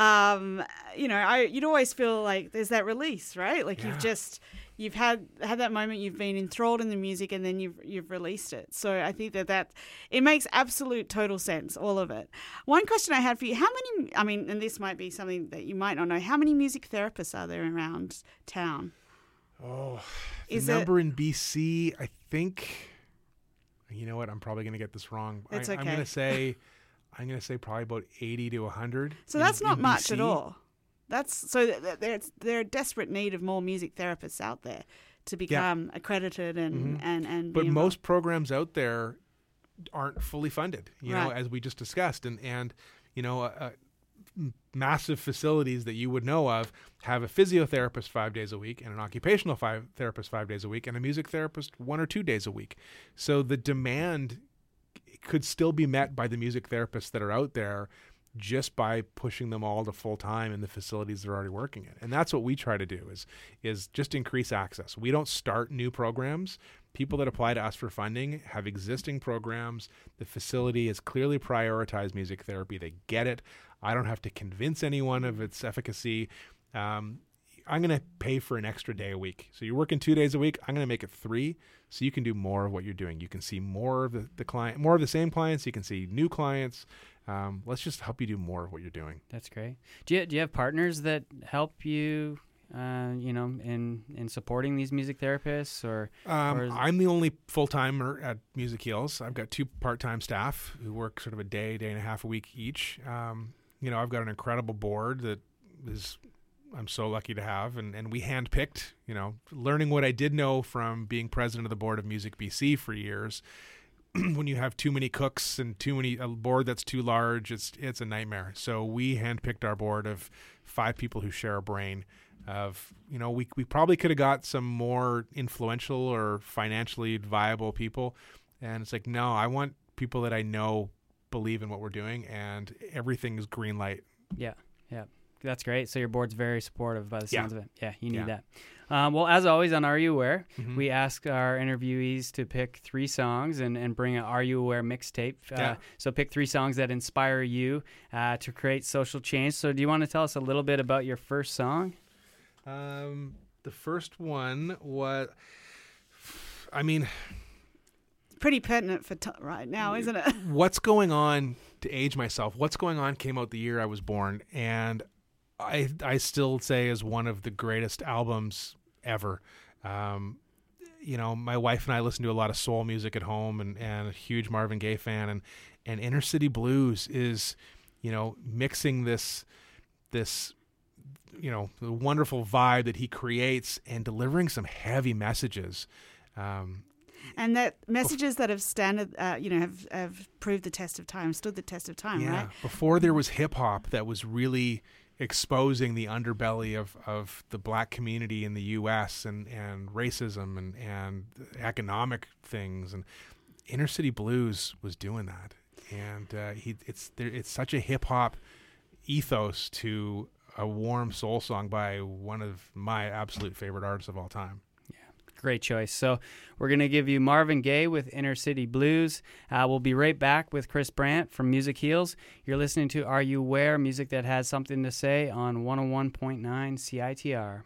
you'd always feel like there's that release, right? Like you've had that moment, you've been enthralled in the music, and then you've released it. So I think that it makes absolute total sense, all of it. One question I had for you, and this might be something that you might not know, how many music therapists are there around town? Oh, the number in BC, I think... You know what? I'm probably going to get this wrong. It's okay. I'm going to say probably about 80 to 100. So that's not much at all. They're in desperate need of more music therapists out there to become accredited and But be most programs out there aren't fully funded, as we just discussed, and massive facilities that you would know of have a physiotherapist 5 days a week and an occupational therapist 5 days a week and a music therapist 1 or 2 days a week. So the demand could still be met by the music therapists that are out there just by pushing them all to full time in the facilities they're already working in. And that's what we try to do is just increase access. We don't start new programs. People that apply to us for funding have existing programs. The facility has clearly prioritized music therapy. They get it. I don't have to convince anyone of its efficacy. I'm going to pay for an extra day a week. So you're working 2 days a week. I'm going to make it 3 so you can do more of what you're doing. You can see more of the client, more of the same clients. You can see new clients. Let's just help you do more of what you're doing. That's great. Do you have partners that help you, in supporting these music therapists, or I'm the only full-timer at Music Heals. I've got 2 part-time staff who work sort of a day and a half a week each. I've got an incredible board that I'm so lucky to have, and we handpicked, learning what I did know from being president of the board of Music BC for years. When you have too many cooks and a board that's too large, it's a nightmare. So we handpicked our board of 5 people who share a brain. We probably could have got some more influential or financially viable people, and it's like, no, I want people that I know believe in what we're doing, and everything is green light. Yeah. That's great. So your board's very supportive by the sounds of it. Yeah, you need Yeah. that. Well, as always on Are You Aware, we ask our interviewees to pick 3 songs and bring an Are You Aware mixtape. So pick 3 songs that inspire you to create social change. So do you want to tell us a little bit about your first song? The first one was, pretty pertinent for right now, isn't it? What's Going On, to age myself, What's Going On came out the year I was born, and I still say is one of the greatest albums ever. My wife and I listen to a lot of soul music at home, and a huge Marvin Gaye fan, and Inner City Blues is, mixing this the wonderful vibe that he creates and delivering some heavy messages. And that messages that have have proved the test of time, stood the test of time, right? Before there was hip hop that was really exposing the underbelly of the black community in the U.S. and racism and economic things, and Inner City Blues was doing that. And it's such a hip hop ethos to a warm soul song by one of my absolute favorite artists of all time. Great choice. So we're going to give you Marvin Gaye with Inner City Blues. We'll be right back with Chris Brandt from Music Heals. You're listening to Are You Aware? Music that has something to say on 101.9 CITR.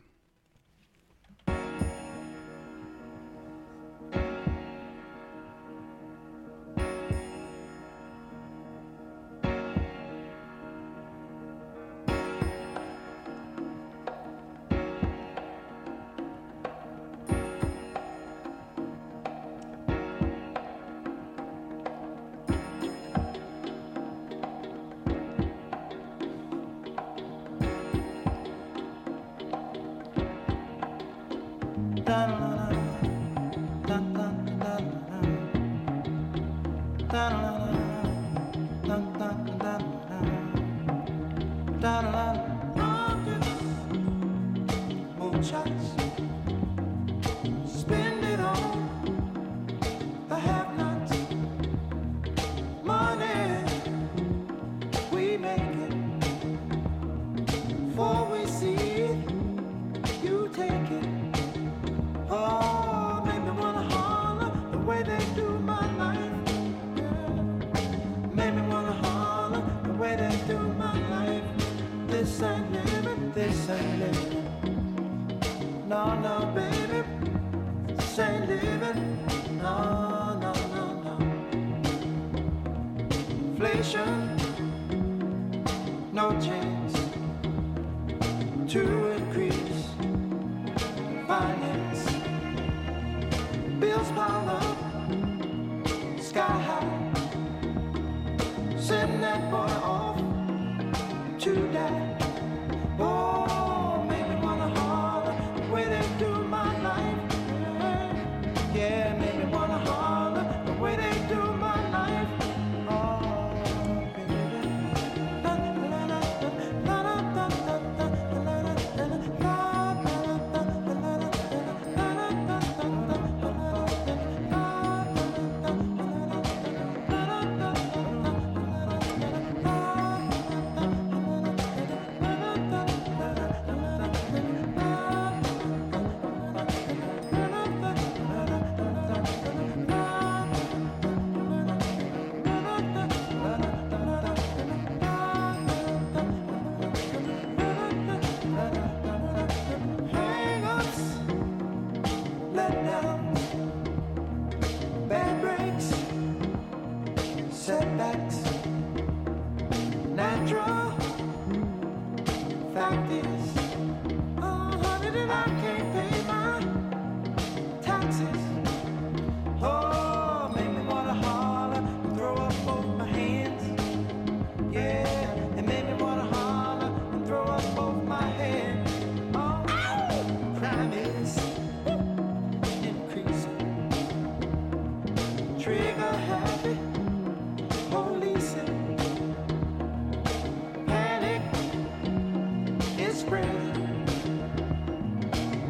Spend it on the have-nots. Money, we make it. Before we see it, you take it. Oh, make me wanna holler the way they do my life. Make me wanna holler the way they do my life. This ain't living, this ain't living. No, no, baby, this ain't living. No, no, no, no. Inflation, no chance to increase finance. Bills pile up, sky high. Send that boy off to die. Oh, make me wanna holler the way they do my life. Yeah, make me wanna holler the way they do my life. Oh, baby. La, la, la, la, la, la, la, la, la, la, la, hang-ups, letdowns, bad breaks, setbacks, natural. Fact is, oh, honey, that I can't pay my taxes. Oh, make me wanna holler, throw up both my hands. Yeah, and make me wanna holler and throw up both my hands. Oh, crime is increasing. Trigger happy, policing. Panic is spreading.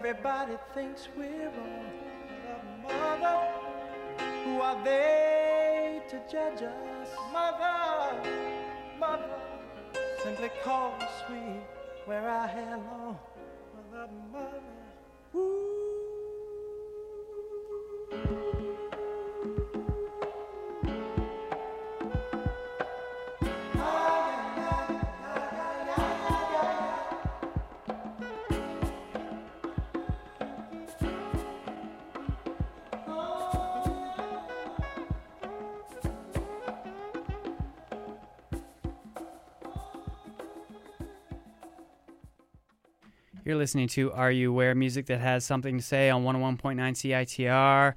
Everybody thinks we're wrong. Mother, who are they to judge us? Mother, mother, simply cause we wear our hair long. Mother, mother, ooh. You're listening to Are You Aware? Music that has something to say on 101.9 CITR.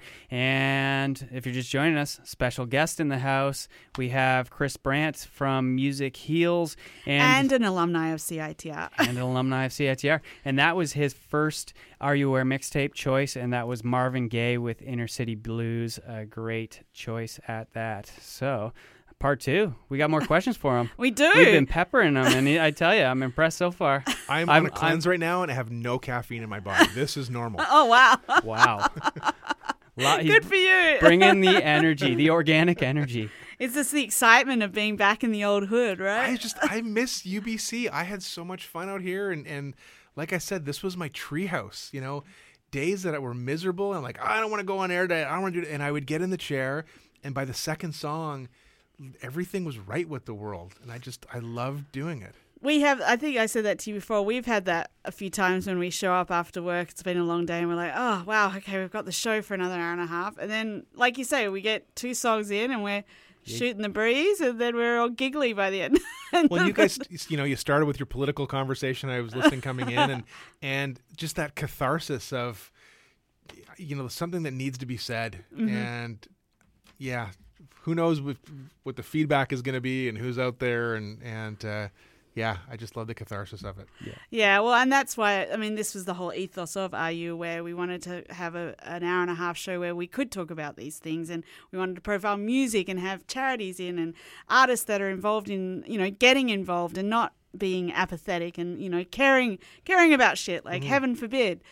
And if you're just joining us, special guest in the house, we have Chris Brandt from Music Heals. And an alumni of CITR. And an alumni of CITR. And that was his first Are You Aware mixtape choice, and that was Marvin Gaye with Inner City Blues. A great choice at that. So... Part 2. We got more questions for him. We do. We've been peppering him, and I tell you, I'm impressed so far. I'm on a cleanse right now, and I have no caffeine in my body. This is normal. Oh, wow. Wow. Good for you. Bring in the energy, the organic energy. It's just the excitement of being back in the old hood, right? I miss UBC. I had so much fun out here, and like I said, this was my treehouse, you know, days that were miserable. I'm like, I don't want to go on air today. I don't want to do it. And I would get in the chair, and by the second song, everything was right with the world, and I loved doing it. We have, I think I said that to you before, we've had that a few times when we show up after work, it's been a long day, and we're like, oh, wow, okay, we've got the show for another hour and a half. And then, like you say, we get 2 songs in, and we're shooting the breeze, and then we're all giggly by the end. Well, you guys, you started with your political conversation. I was listening coming in, and just that catharsis of, something that needs to be said. Mm-hmm. And, yeah, who knows what the feedback is going to be and who's out there, and yeah, I just love the catharsis of it. Yeah, well, and that's why, this was the whole ethos of Are You Aware? We wanted to have an hour and a half show where we could talk about these things, and we wanted to profile music and have charities in and artists that are involved in, getting involved and not being apathetic and, caring about shit, like heaven forbid.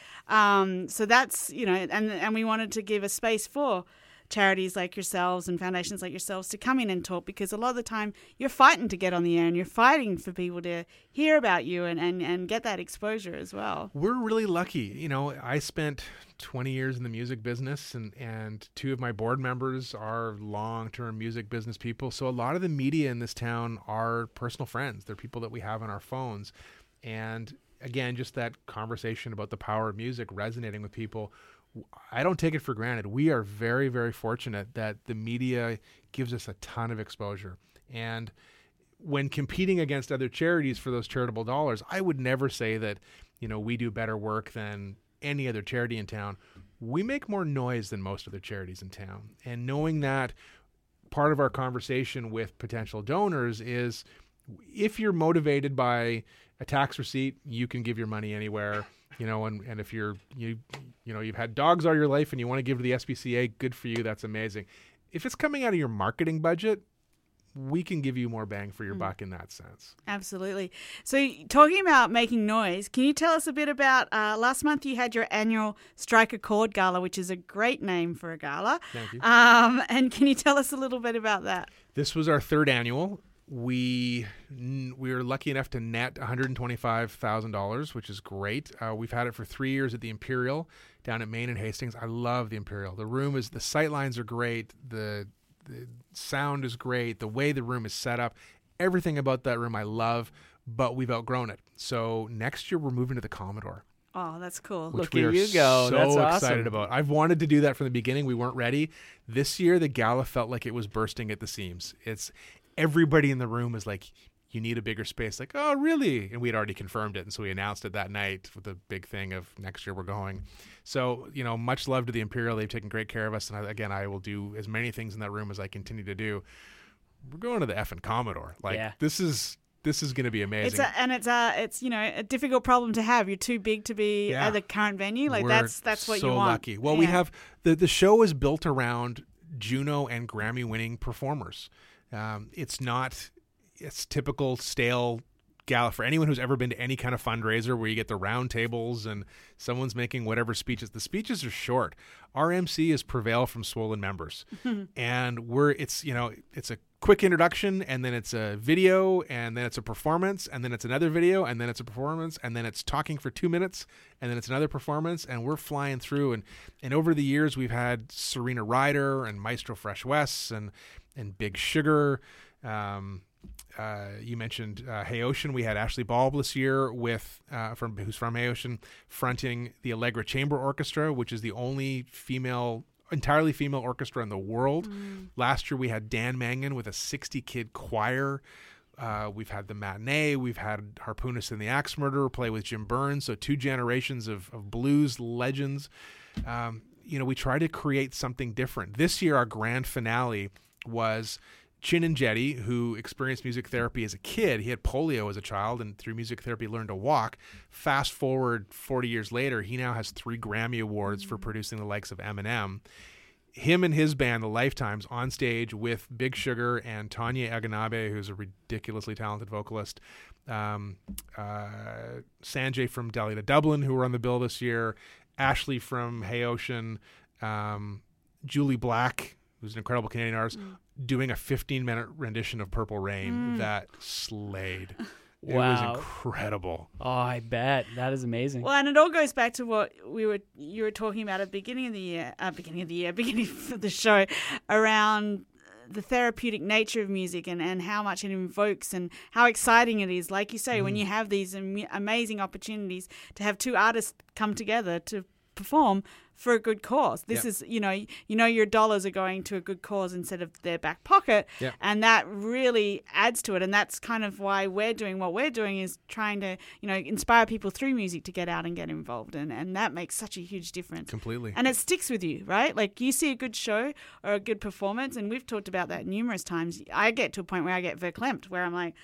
So that's, and we wanted to give a space for charities like yourselves and foundations like yourselves to come in and talk, because a lot of the time you're fighting to get on the air and you're fighting for people to hear about you and get that exposure as well. We're really lucky. I spent 20 years in the music business, and 2 of my board members are long-term music business people. So a lot of the media in this town are personal friends. They're people that we have on our phones. And again, just that conversation about the power of music resonating with people, I don't take it for granted. We are very, very fortunate that the media gives us a ton of exposure. And when competing against other charities for those charitable dollars, I would never say that, we do better work than any other charity in town. We make more noise than most other charities in town. And knowing that, part of our conversation with potential donors is, if you're motivated by a tax receipt, you can give your money anywhere. And if you've had dogs all your life and you want to give to the SPCA, good for you. That's amazing. If it's coming out of your marketing budget, we can give you more bang for your buck in that sense. Absolutely. So talking about making noise, can you tell us a bit about last month you had your annual Strike a Chord Gala, which is a great name for a gala. Thank you. And can you tell us a little bit about that? This was our 3rd annual. We were lucky enough to net $125,000, which is great. We've had it for 3 years at the Imperial down at Main and Hastings. I love the Imperial. The sight lines are great. The sound is great. The way the room is set up, everything about that room I love, but we've outgrown it. So next year we're moving to the Commodore. Oh, that's cool. Look at you go. That's so awesome. Excited about. I've wanted to do that from the beginning. We weren't ready. This year the gala felt like it was bursting at the seams. Everybody in the room is like, you need a bigger space. Like, oh, really? And we had already confirmed it. And so we announced it that night with the big thing of next year we're going. So, much love to the Imperial. They've taken great care of us. And I will do as many things in that room as I continue to do. We're going to the effing Commodore. This is going to be amazing. It's a difficult problem to have. You're too big to be at the current venue. That's what you want. So lucky. Well, we have the show is built around Juno and Grammy winning performers. It's typical stale gala, for anyone who's ever been to any kind of fundraiser where you get the round tables and someone's making whatever speeches, the speeches are short. Our MC is Prevail from Swollen Members. And it's a quick introduction, and then it's a video, and then it's a performance, and then it's another video, and then it's a performance, and then it's talking for 2 minutes, and then it's another performance, and we're flying through. And over the years, we've had Serena Ryder and Maestro Fresh Wes and Big Sugar. You mentioned Hey Ocean. We had Ashley Ball this year who's from Hey Ocean, fronting the Allegra Chamber Orchestra, which is the only entirely female orchestra in the world. Last year we had Dan Mangan with a 60-kid choir. We've had the Matinee. We've had Harpoonist and the Axe Murderer play with Jim Burns. So 2 generations of blues legends. We try to create something different. This year our grand finale was Chin Njetti, who experienced music therapy as a kid. He had polio as a child, and through music therapy learned to walk. Fast forward 40 years later, he now has 3 Grammy Awards for producing the likes of Eminem. Him and his band, The Lifetimes, on stage with Big Sugar and Tanya Aganabe, who's a ridiculously talented vocalist. Sanjay from Delhi to Dublin, who were on the bill this year. Ashley from Hey Ocean. Julie Black, who's an incredible Canadian artist, doing a 15-minute rendition of Purple Rain that slayed. It was incredible. Oh, I bet. That is amazing. Well, and it all goes back to what you were talking about at the beginning of the show, around the therapeutic nature of music and how much it invokes and how exciting it is. Like you say, when you have these amazing opportunities to have 2 artists come together to perform for a good cause. This is, your dollars are going to a good cause instead of their back pocket. Yep. And that really adds to it. And that's kind of why we're doing what we're doing, is trying to, inspire people through music to get out and get involved. And that makes such a huge difference. Completely. And it sticks with you, right? Like, you see a good show or a good performance, and we've talked about that numerous times. I get to a point where I get verklempt, where I'm like,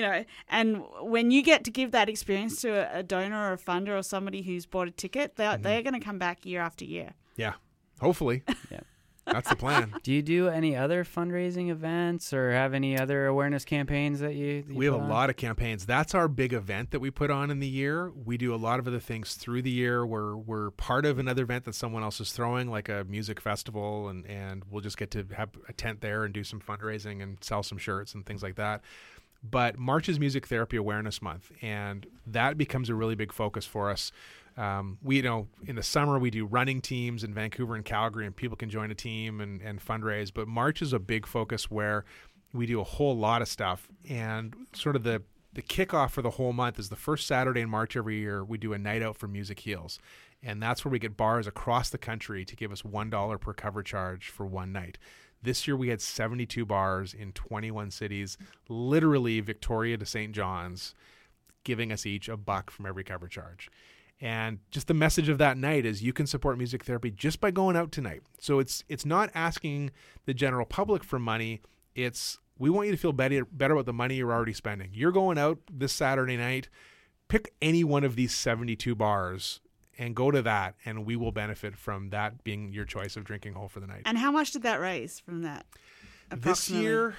and when you get to give that experience to a donor or a funder or somebody who's bought a ticket, they're going to come back year after year. Yeah, hopefully. Yeah, that's the plan. Do you do any other fundraising events or have any other awareness campaigns that you We have put a on? lot of campaigns. That's our big event that we put on in the year. We do a lot of other things through the year. We're part of another event that someone else is throwing, like a music festival, and we'll just get to have a tent there and do some fundraising and sell some shirts and things like that. But March is Music Therapy Awareness Month, and that becomes a really big focus for us. In the summer we do running teams in Vancouver and Calgary, and people can join a team and fundraise. But March is a big focus where we do a whole lot of stuff, and sort of the kickoff for the whole month is the first Saturday in March every year. We do a night out for Music Heals, and that's where we get bars across the country to give us $1 per cover charge for one night. This year we had 72 bars in 21 cities, literally Victoria to St. John's, giving us each $1 from every cover charge. And just the message of that night is you can support music therapy just by going out tonight. So it's not asking the general public for money. It's we want you to feel better about the money you're already spending. You're going out this Saturday night, pick any one of these 72 bars and go to that, and we will benefit from that being your choice of drinking hole for the night. And how much did that raise from that? This year,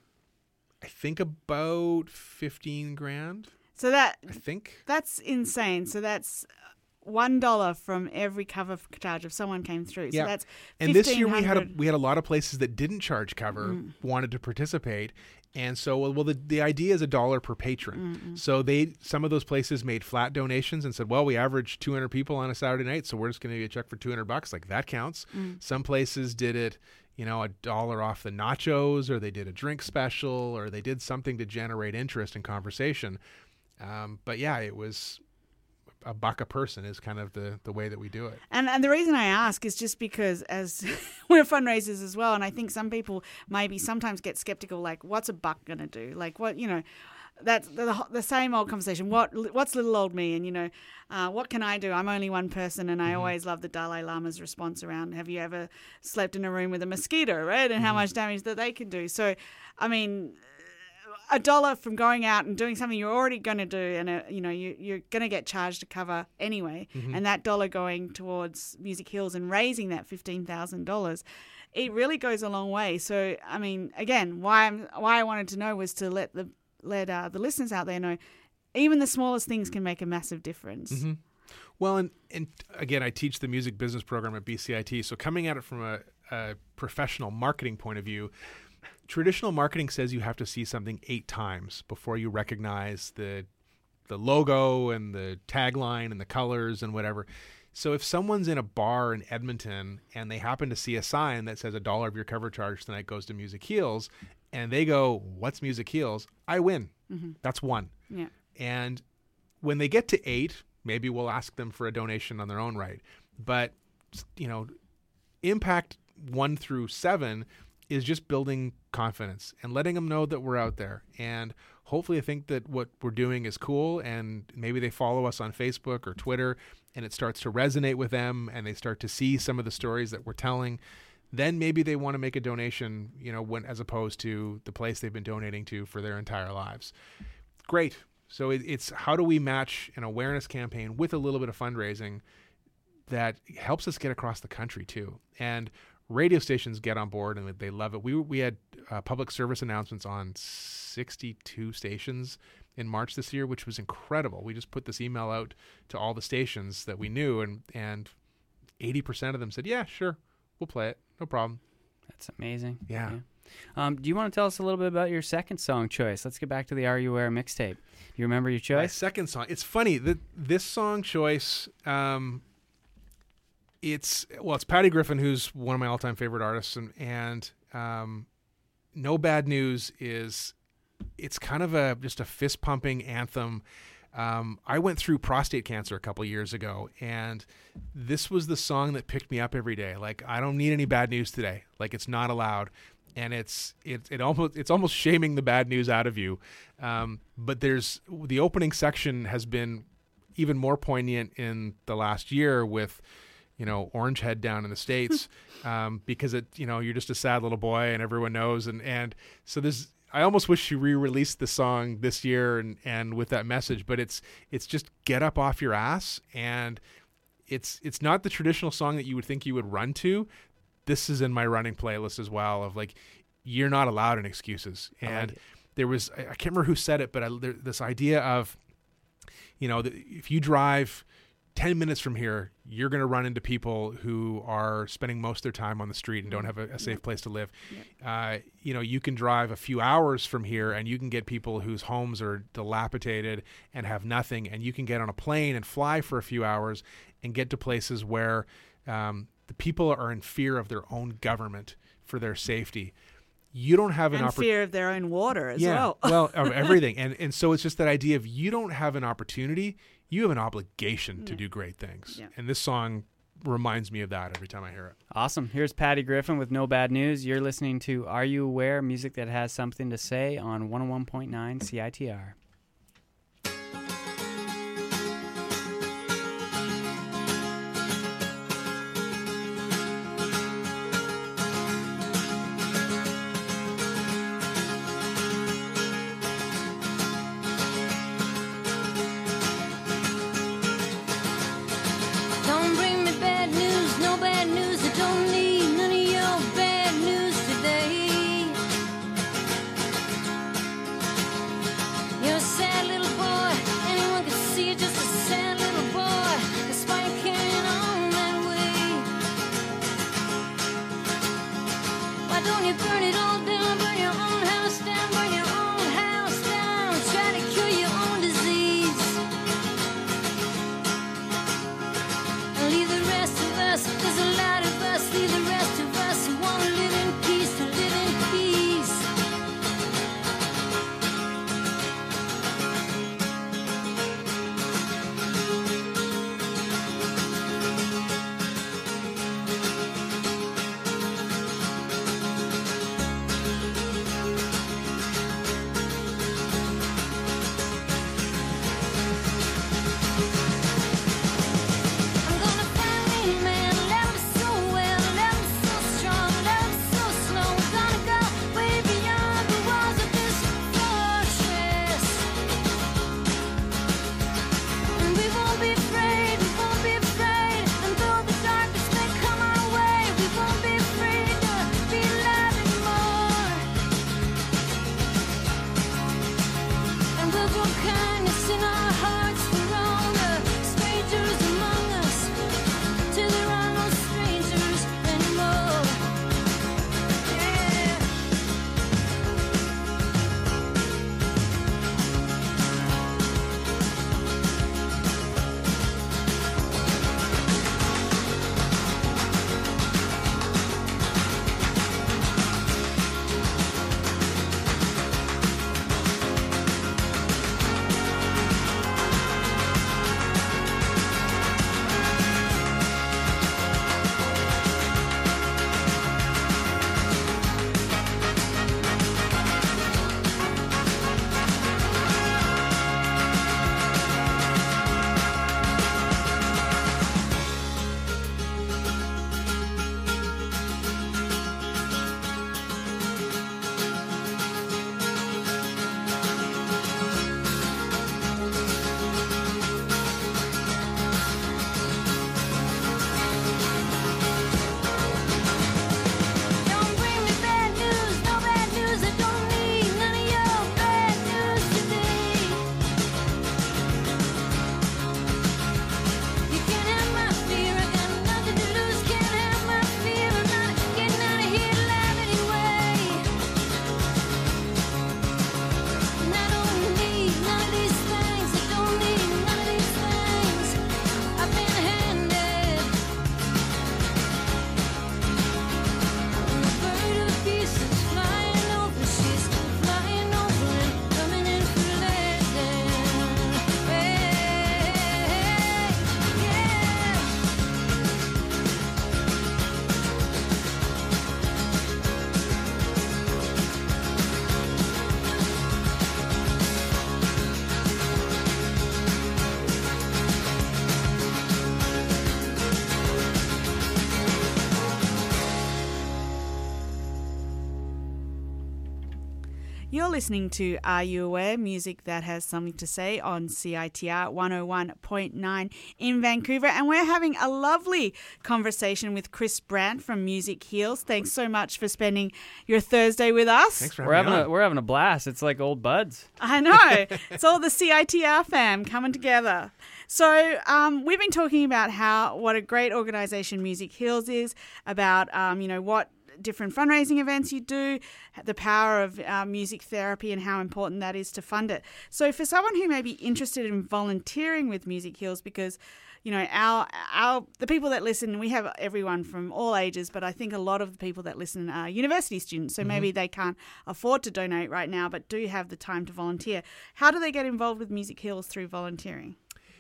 I think about 15 grand. So I think that's insane. So that's $1 from every cover charge if someone came through. So that's $1,500. And this year we had a lot of places that didn't charge cover wanted to participate. And so, the idea is $1 per patron. So some of those places made flat donations and said, well, we average 200 people on a Saturday night, so we're just going to get a check for $200. Like, that counts. Some places did it, $1 off the nachos, or they did a drink special, or they did something to generate interest and conversation. But yeah, it was $1 a person is kind of the way that we do it. And the reason I ask is just because as we're fundraisers as well, and I think some people maybe sometimes get skeptical, like, what's $1 going to do? Like, what, that's the same old conversation. What's little old me? And, what can I do? I'm only one person. And I always love the Dalai Lama's response around, have you ever slept in a room with a mosquito, right? And how much damage that they can do. So, I mean, $1 from going out and doing something you're already going to do, and you're going to get charged to cover anyway, and that $1 going towards Music Heals and raising that $15,000, it really goes a long way. So, I mean, again, why I wanted to know was to let the listeners out there know even the smallest things can make a massive difference. Mm-hmm. Well, and again, I teach the music business program at BCIT. So coming at it from a professional marketing point of view, traditional marketing says you have to see something 8 times before you recognize the logo and the tagline and the colors and whatever. So if someone's in a bar in Edmonton and they happen to see a sign that says $1 of your cover charge tonight goes to Music Heals, and they go, "What's Music Heals?" I win. Mm-hmm. That's 1. Yeah. And when they get to 8, maybe we'll ask them for a donation on their own right. But, impact 1 through 7 is just building confidence and letting them know that we're out there. And hopefully I think that what we're doing is cool, and maybe they follow us on Facebook or Twitter and it starts to resonate with them and they start to see some of the stories that we're telling. Then maybe they want to make a donation, when as opposed to the place they've been donating to for their entire lives. Great. So it's how do we match an awareness campaign with a little bit of fundraising that helps us get across the country too. And radio stations get on board and they love it. We had public service announcements on 62 stations in March this year, which was incredible. We just put this email out to all the stations that we knew, and 80% of them said, "Yeah, sure, we'll play it. No problem." That's amazing. Yeah. Do you want to tell us a little bit about your second song choice? Let's get back to the Are You Aware mixtape. Do you remember your choice? My second song. It's funny that this song choice, it's Patty Griffin, who's one of my all-time favorite artists, and No Bad News it's kind of just a fist-pumping anthem. I went through prostate cancer a couple years ago, and this was the song that picked me up every day. Like, I don't need any bad news today. Like, it's not allowed. And it's almost shaming the bad news out of you. But the opening section has been even more poignant in the last year with, Orange Head down in the States, because you're just a sad little boy and everyone knows. And so I almost wish she re-released the song this year and with that message, but it's just get up off your ass. And it's not the traditional song that you would think you would run to. This is in my running playlist as well, of like, you're not allowed any excuses. And there was, I can't remember who said it, but this idea of, if you drive 10 minutes from here, you're going to run into people who are spending most of their time on the street and don't have a safe place to live. You can drive a few hours from here and you can get people whose homes are dilapidated and have nothing. And you can get on a plane and fly for a few hours and get to places where, the people are in fear of their own government for their safety. You don't have an opportunity. Fear of their own water as well. Well, of everything. And so it's just that idea of you don't have an opportunity, you have an obligation to do great things. Yeah. And this song reminds me of that every time I hear it. Awesome. Here's Patty Griffin with No Bad News. You're listening to Are You Aware? Music that has something to say on 101.9 CITR. Kindness sing our hearts for all the strangers among us, till there are no strangers anymore. Yeah. You're listening to Are You Aware? Music that has something to say on CITR 101.9 in Vancouver. And we're having a lovely conversation with Chris Brandt from Music Heals. Thanks so much for spending your Thursday with us. Thanks for We're having a blast. It's like old buds. I know. It's all the CITR fam coming together. So we've been talking about what a great organisation Music Heals is, about, what different fundraising events you do, the power of music therapy and how important that is to fund it. So for someone who may be interested in volunteering with Music Heals, because the people that listen, we have everyone from all ages, but I think a lot of the people that listen are university students, so maybe they can't afford to donate right now but do have the time to volunteer. How do they get involved with Music Heals through volunteering?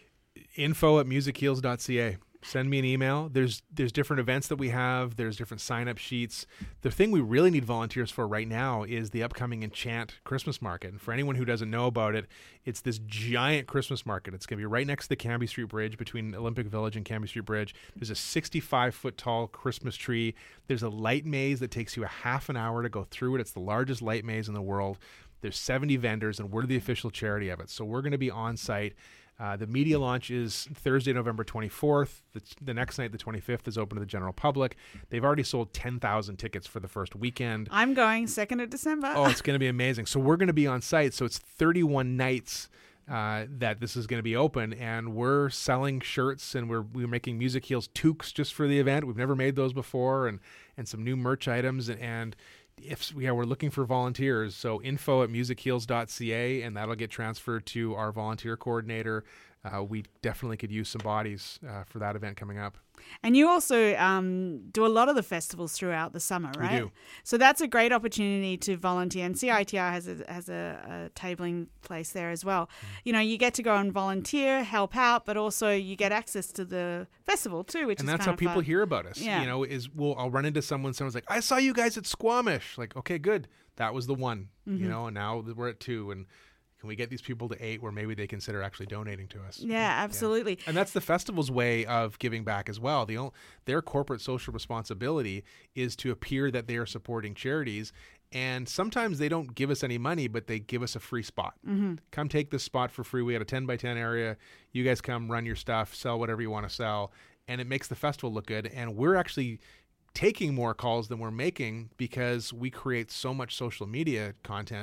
info@musicheals.ca. Send me an email. There's different events that we have. There's different sign-up sheets. The thing we really need volunteers for right now is the upcoming Enchant Christmas Market. And for anyone who doesn't know about it, it's this giant Christmas market. It's going to be right next to the Cambie Street Bridge, between Olympic Village and Cambie Street Bridge. There's a 65-foot tall Christmas tree. There's a light maze that takes you a half an hour to go through it. It's the largest light maze in the world. There's 70 vendors, and we're the official charity of it. So we're going to be on site. The media launch is Thursday, November 24th. The next night, the 25th, is open to the general public. They've already sold 10,000 tickets for the first weekend. I'm going 2nd of December. Oh, it's going to be amazing. So we're going to be on site. So it's 31 nights that this is going to be open, and we're selling shirts, and we're making Music Heals toques just for the event. We've never made those before, and some new merch items, and we're looking for volunteers. So info@musicheals.ca, and that'll get transferred to our volunteer coordinator. We definitely could use some bodies for that event coming up. And you also do a lot of the festivals throughout the summer, right? We do. So that's a great opportunity to volunteer. And CITR has a tabling place there as well. You get to go and volunteer, help out, but also you get access to the festival too, which is and that's kind how of people fun. hear about us. Yeah. I'll run into someone's like, I saw you guys at Squamish. Like, okay, good. That was the one. Mhm. And now we're at 2, and can we get these people to 8 where maybe they consider actually donating to us? Yeah, absolutely. Yeah. And that's the festival's way of giving back as well. Their corporate social responsibility is to appear that they are supporting charities. And sometimes they don't give us any money, but they give us a free spot. Mm-hmm. Come take this spot for free. We got a 10 by 10 area. You guys come run your stuff, sell whatever you want to sell. And it makes the festival look good. And we're actually taking more calls than we're making because we create so much social media content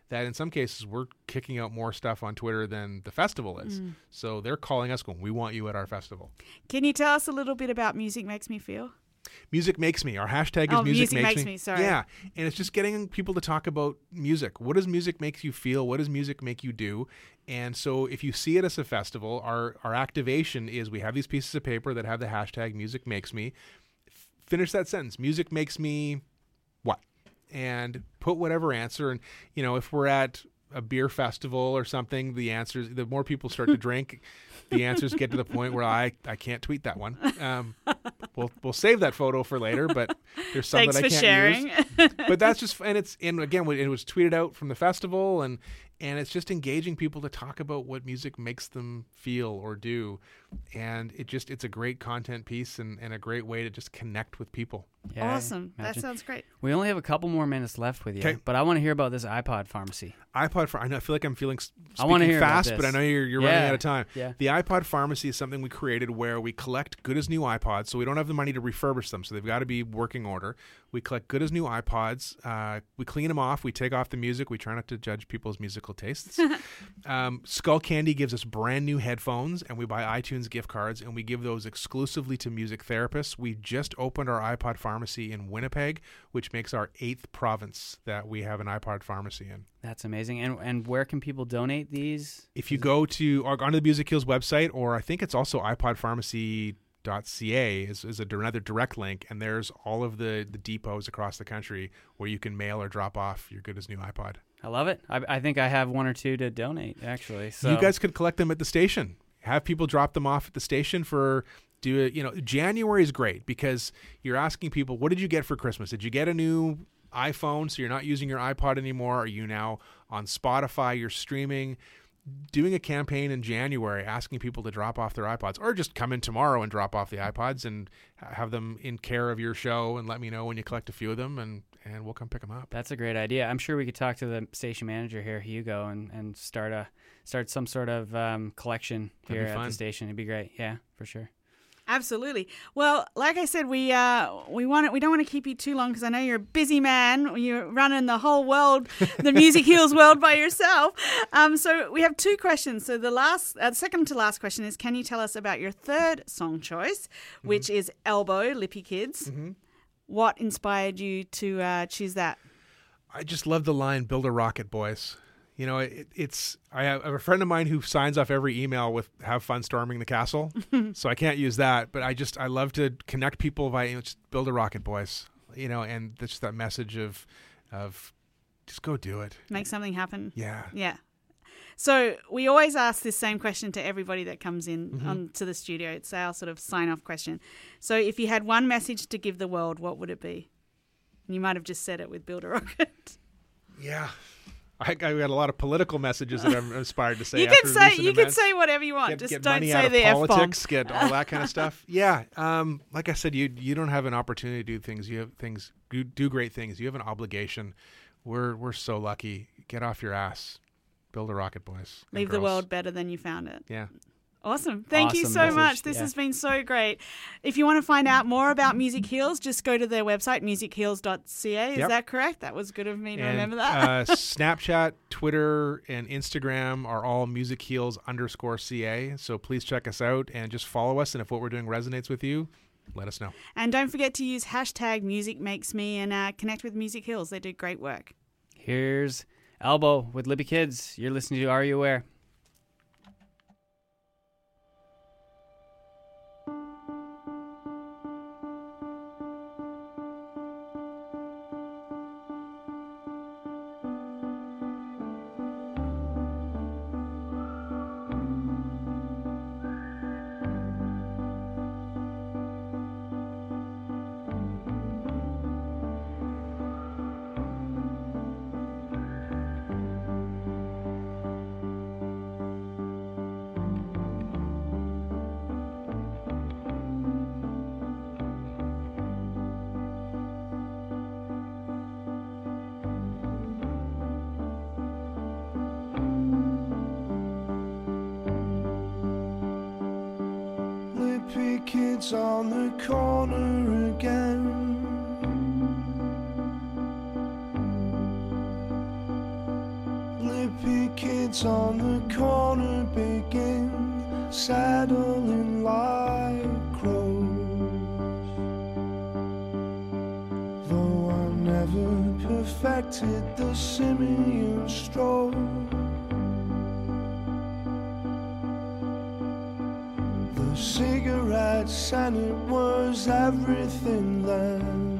that in some cases we're kicking out more stuff on Twitter than the festival is. So they're calling us going, we want you at our festival. Can you tell us a little bit about Music Makes Me Feel? Music Makes Me. Our hashtag is Music Makes Me. Sorry. Yeah. And it's just getting people to talk about music. What does music make you feel? What does music make you do? And so if you see it as a festival, our activation is we have these pieces of paper that have the hashtag Music Makes Me. Finish that sentence. Music makes me what? And put whatever answer. And, you know, if we're at a beer festival or something, the more people start to drink, the answers get to the point where I can't tweet that one. We'll save that photo for later, but there's some Thanks that I for can't sharing. use. But that's just, and again, it was tweeted out from the festival, and it's just engaging people to talk about what music makes them feel or do. And it's a great content piece and a great way to just connect with people. Yeah, Awesome. That imagine. sounds great. We only have a couple more minutes left with you, 'Kay. but I want to hear about this iPod pharmacy. I know. I feel like I'm I wanna speaking hear about fast, this. but I know you're running out of time. Yeah. The iPod Pharmacy is something we created where we collect good as new iPods, so we don't have the money to refurbish them, so they've got to be working order. We collect good as new iPods. We clean them off. We take off the music. We try not to judge people's musical tastes. Skull Candy gives us brand new headphones, and we buy iTunes gift cards, and we give those exclusively to music therapists. We just opened our iPod Pharmacy in Winnipeg, which makes our 8th province that we have an iPod Pharmacy in. That's amazing. And where can people donate these? If you go onto the Music Heals website, or I think it's also iPodPharmacy.ca is another direct link, and there's all of the depots across the country where you can mail or drop off your good as new iPod. I love it. I think I have one or two to donate, actually. So You guys could collect them at the station. Have people drop them off at the station January is great because you're asking people, what did you get for Christmas? Did you get a new iPhone so you're not using your iPod anymore? Are you now on Spotify? You're streaming. Doing a campaign in January asking people to drop off their iPods, or just come in tomorrow and drop off the iPods and have them in care of your show and let me know when you collect a few of them, and we'll come pick them up. That's a great idea. I'm sure we could talk to the station manager here, Hugo, and start some sort of collection That'd here be at fun. the station. It'd be great. Yeah, for sure. Absolutely. Well, like I said, we don't want to keep you too long because I know you're a busy man. You're running the whole world, the Music Heals world by yourself. So we have two questions. So the second to last question is, can you tell us about your third song choice, which is Elbow, Lippy Kids? Mm-hmm. What inspired you to choose that? I just love the line, "Build a rocket, boys." You know, I have a friend of mine who signs off every email with "Have fun storming the castle," so I can't use that. But I love to connect people by just build a rocket, boys. You know, and just that message of just go do it, Make something happen. Yeah. Yeah. So we always ask this same question to everybody that comes in onto the studio. It's our sort of sign-off question. So if you had one message to give the world, what would it be? And you might have just said it with "Build a Rocket." Yeah. I got a lot of political messages that I'm inspired to say. You after can say recent you events. can say whatever you want. Just Get don't money say out of the F-bomb. politics, get all that kind of stuff. Yeah, like I said, you don't have an opportunity to do things. You do great things. You have an obligation. We're so lucky. Get off your ass. Build a rocket, boys. and Leave the girls. world better than you found it. Yeah. Awesome. Thank you Awesome so message. much. This Yeah. has been so great. If you want to find out more about Music Heals, just go to their website, musicheals.ca. Is Yep. that correct? That was good of me to And, remember that. Snapchat, Twitter, and Instagram are all musicheals_CA. So please check us out and just follow us. And if what we're doing resonates with you, let us know. And don't forget to use hashtag #MusicMakesMe and connect with Music Heals. They do great work. Here's Elbow with Lippy Kids. You're listening to Are You Aware? Lippy kids on the corner again. Lippy kids on the corner begin saddling like crows. Though I never perfected the simian stroll, the cigarettes and it was everything then.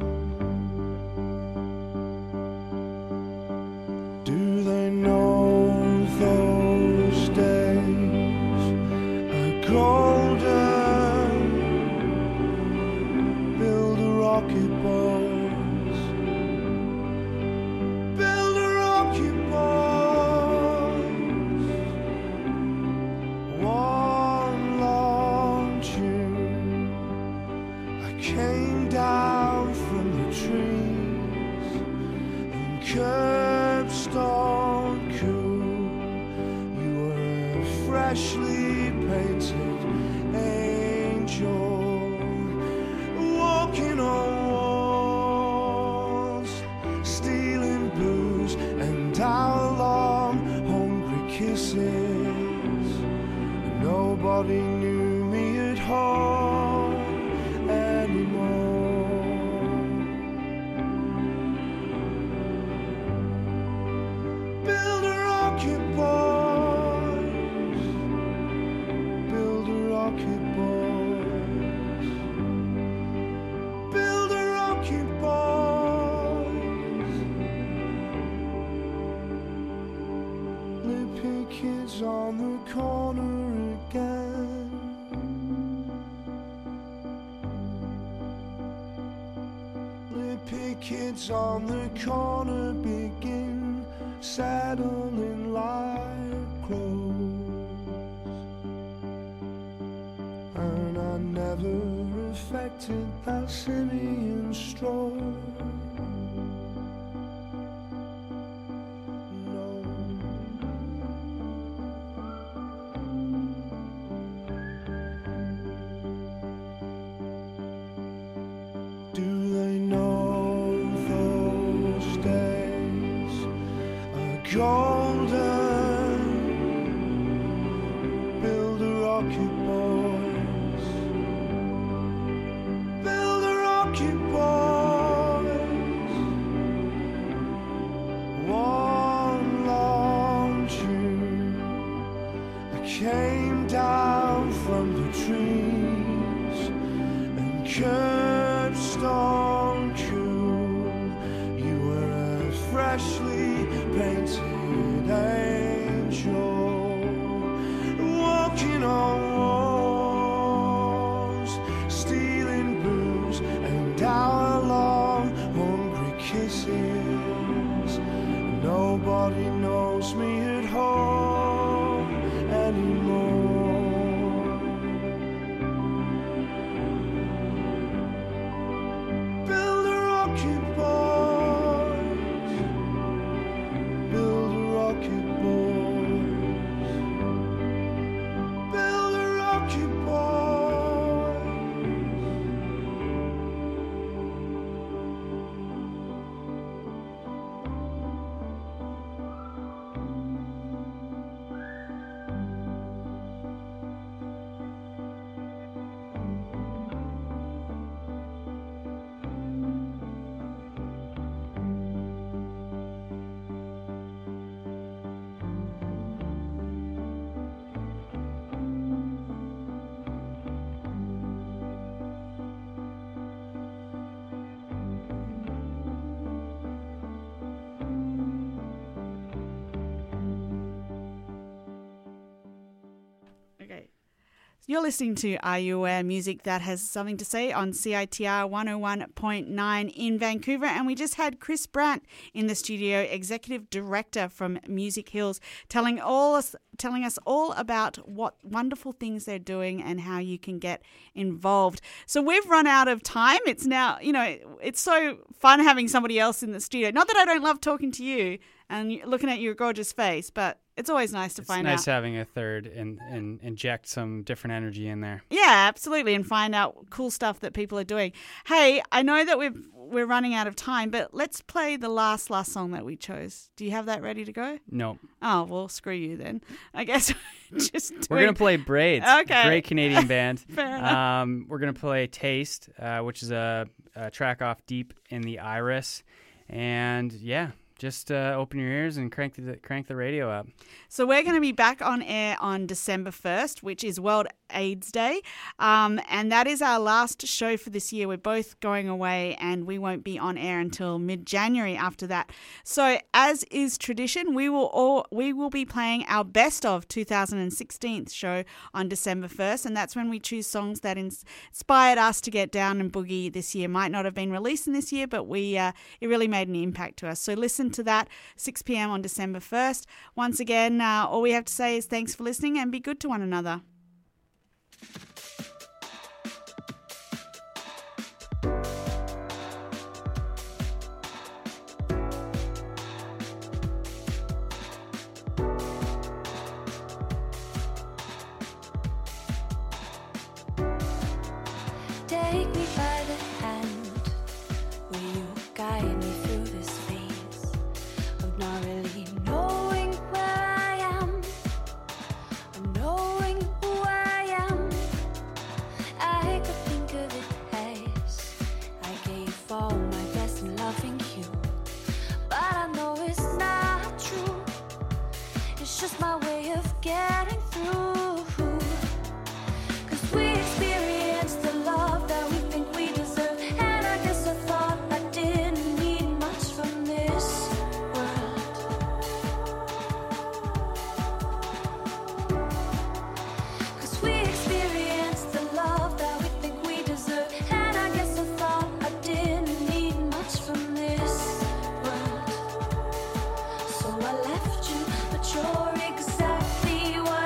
Do they know those days are golden? Build a rocket, boys. Build a rocket, boys. One long tune. I came down from the trees and curbstone cool. You were a freshly painted angel walking on walls, stealing booze and hour-long hungry kisses. Nobody knew me at home anymore. Build a rocket, boys. Build a rocket, boys. Build a rocket, boys. Lippy kids on the corner again. Lippy kids on the corner begin saddling like crows. And I never affected that simian stroll. Do they know those days are golden? Build a rocket, boys. Build a rocket, boys. One long tune. I came down from the trees and curbstone cool. You were a freshly painted angel walking on walls, stealing booze and hour-long hungry kisses. Nobody knows me at home anymore. Build a rocket, boys. Build a rocket, boys. Build a rocket, boys. Okay. You're listening to Are You Aware? Music that has something to say on CITR 101.9 in Vancouver. And we just had Chris Brandt in the studio, Executive Director from Music Hills, telling us all about what wonderful things they're doing and how you can get involved. So we've run out of time. It's now, it's so fun having somebody else in the studio. Not that I don't love talking to you and looking at your gorgeous face, but it's always nice to find out. It's nice having a third and inject some different energy in there. Yeah, absolutely, and find out cool stuff that people are doing. Hey, I know that we're running out of time, but let's play the last song that we chose. Do you have that ready to go? No. Oh, well, screw you then. I guess we're going to play Braids. Okay. Great Canadian band. Fair enough. We're going to play Taste, which is a track off Deep in the Iris. And yeah, just open your ears and crank the radio up. So we're going to be back on air on December 1st, which is World AIDS Day. And that is our last show for this year. We're both going away and we won't be on air until mid-January after that. So as is tradition, we will be playing our best of 2016 show on December 1st. And that's when we choose songs that inspired us to get down and boogie this year. Might not have been released in this year, but it really made an impact to us. So listen to that 6 p.m. on December 1st. Once again, all we have to say is thanks for listening and be good to one another. Take me by the hand, will you guide me through this phase of not really knowing where I am, or knowing who I am? I could think of it as I gave all my best in loving you, but I know it's not true. It's just my way of getting through. 'Cause we experience the love that we think we deserve, and I guess I thought I didn't need much from this world. 'Cause we experience the love that we think we deserve, and I guess I thought I didn't need much from this world. So I left you, but you're exactly what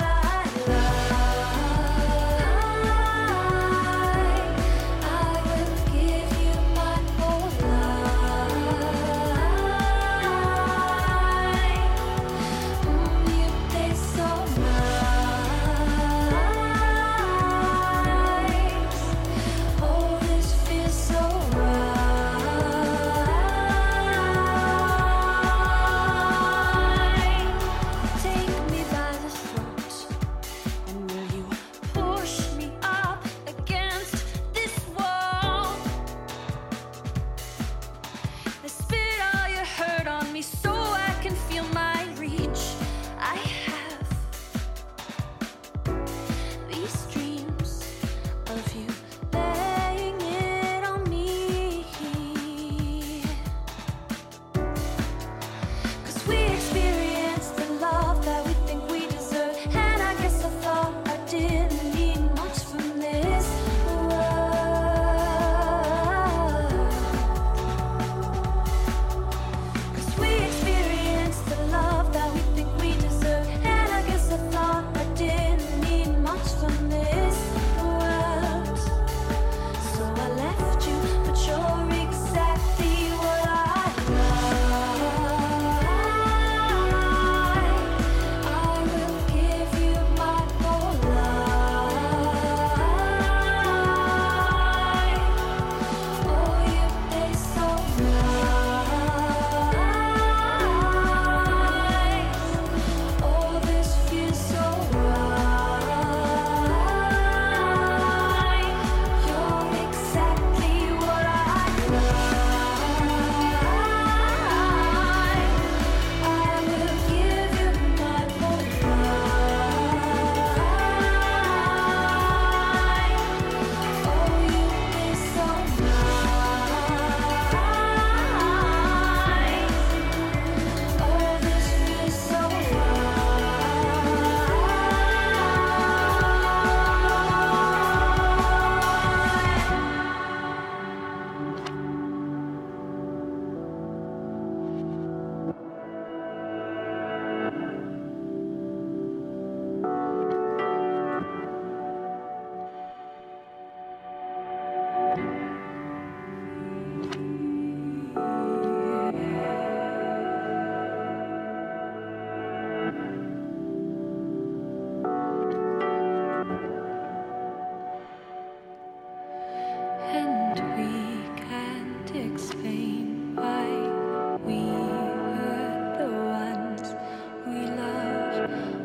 life.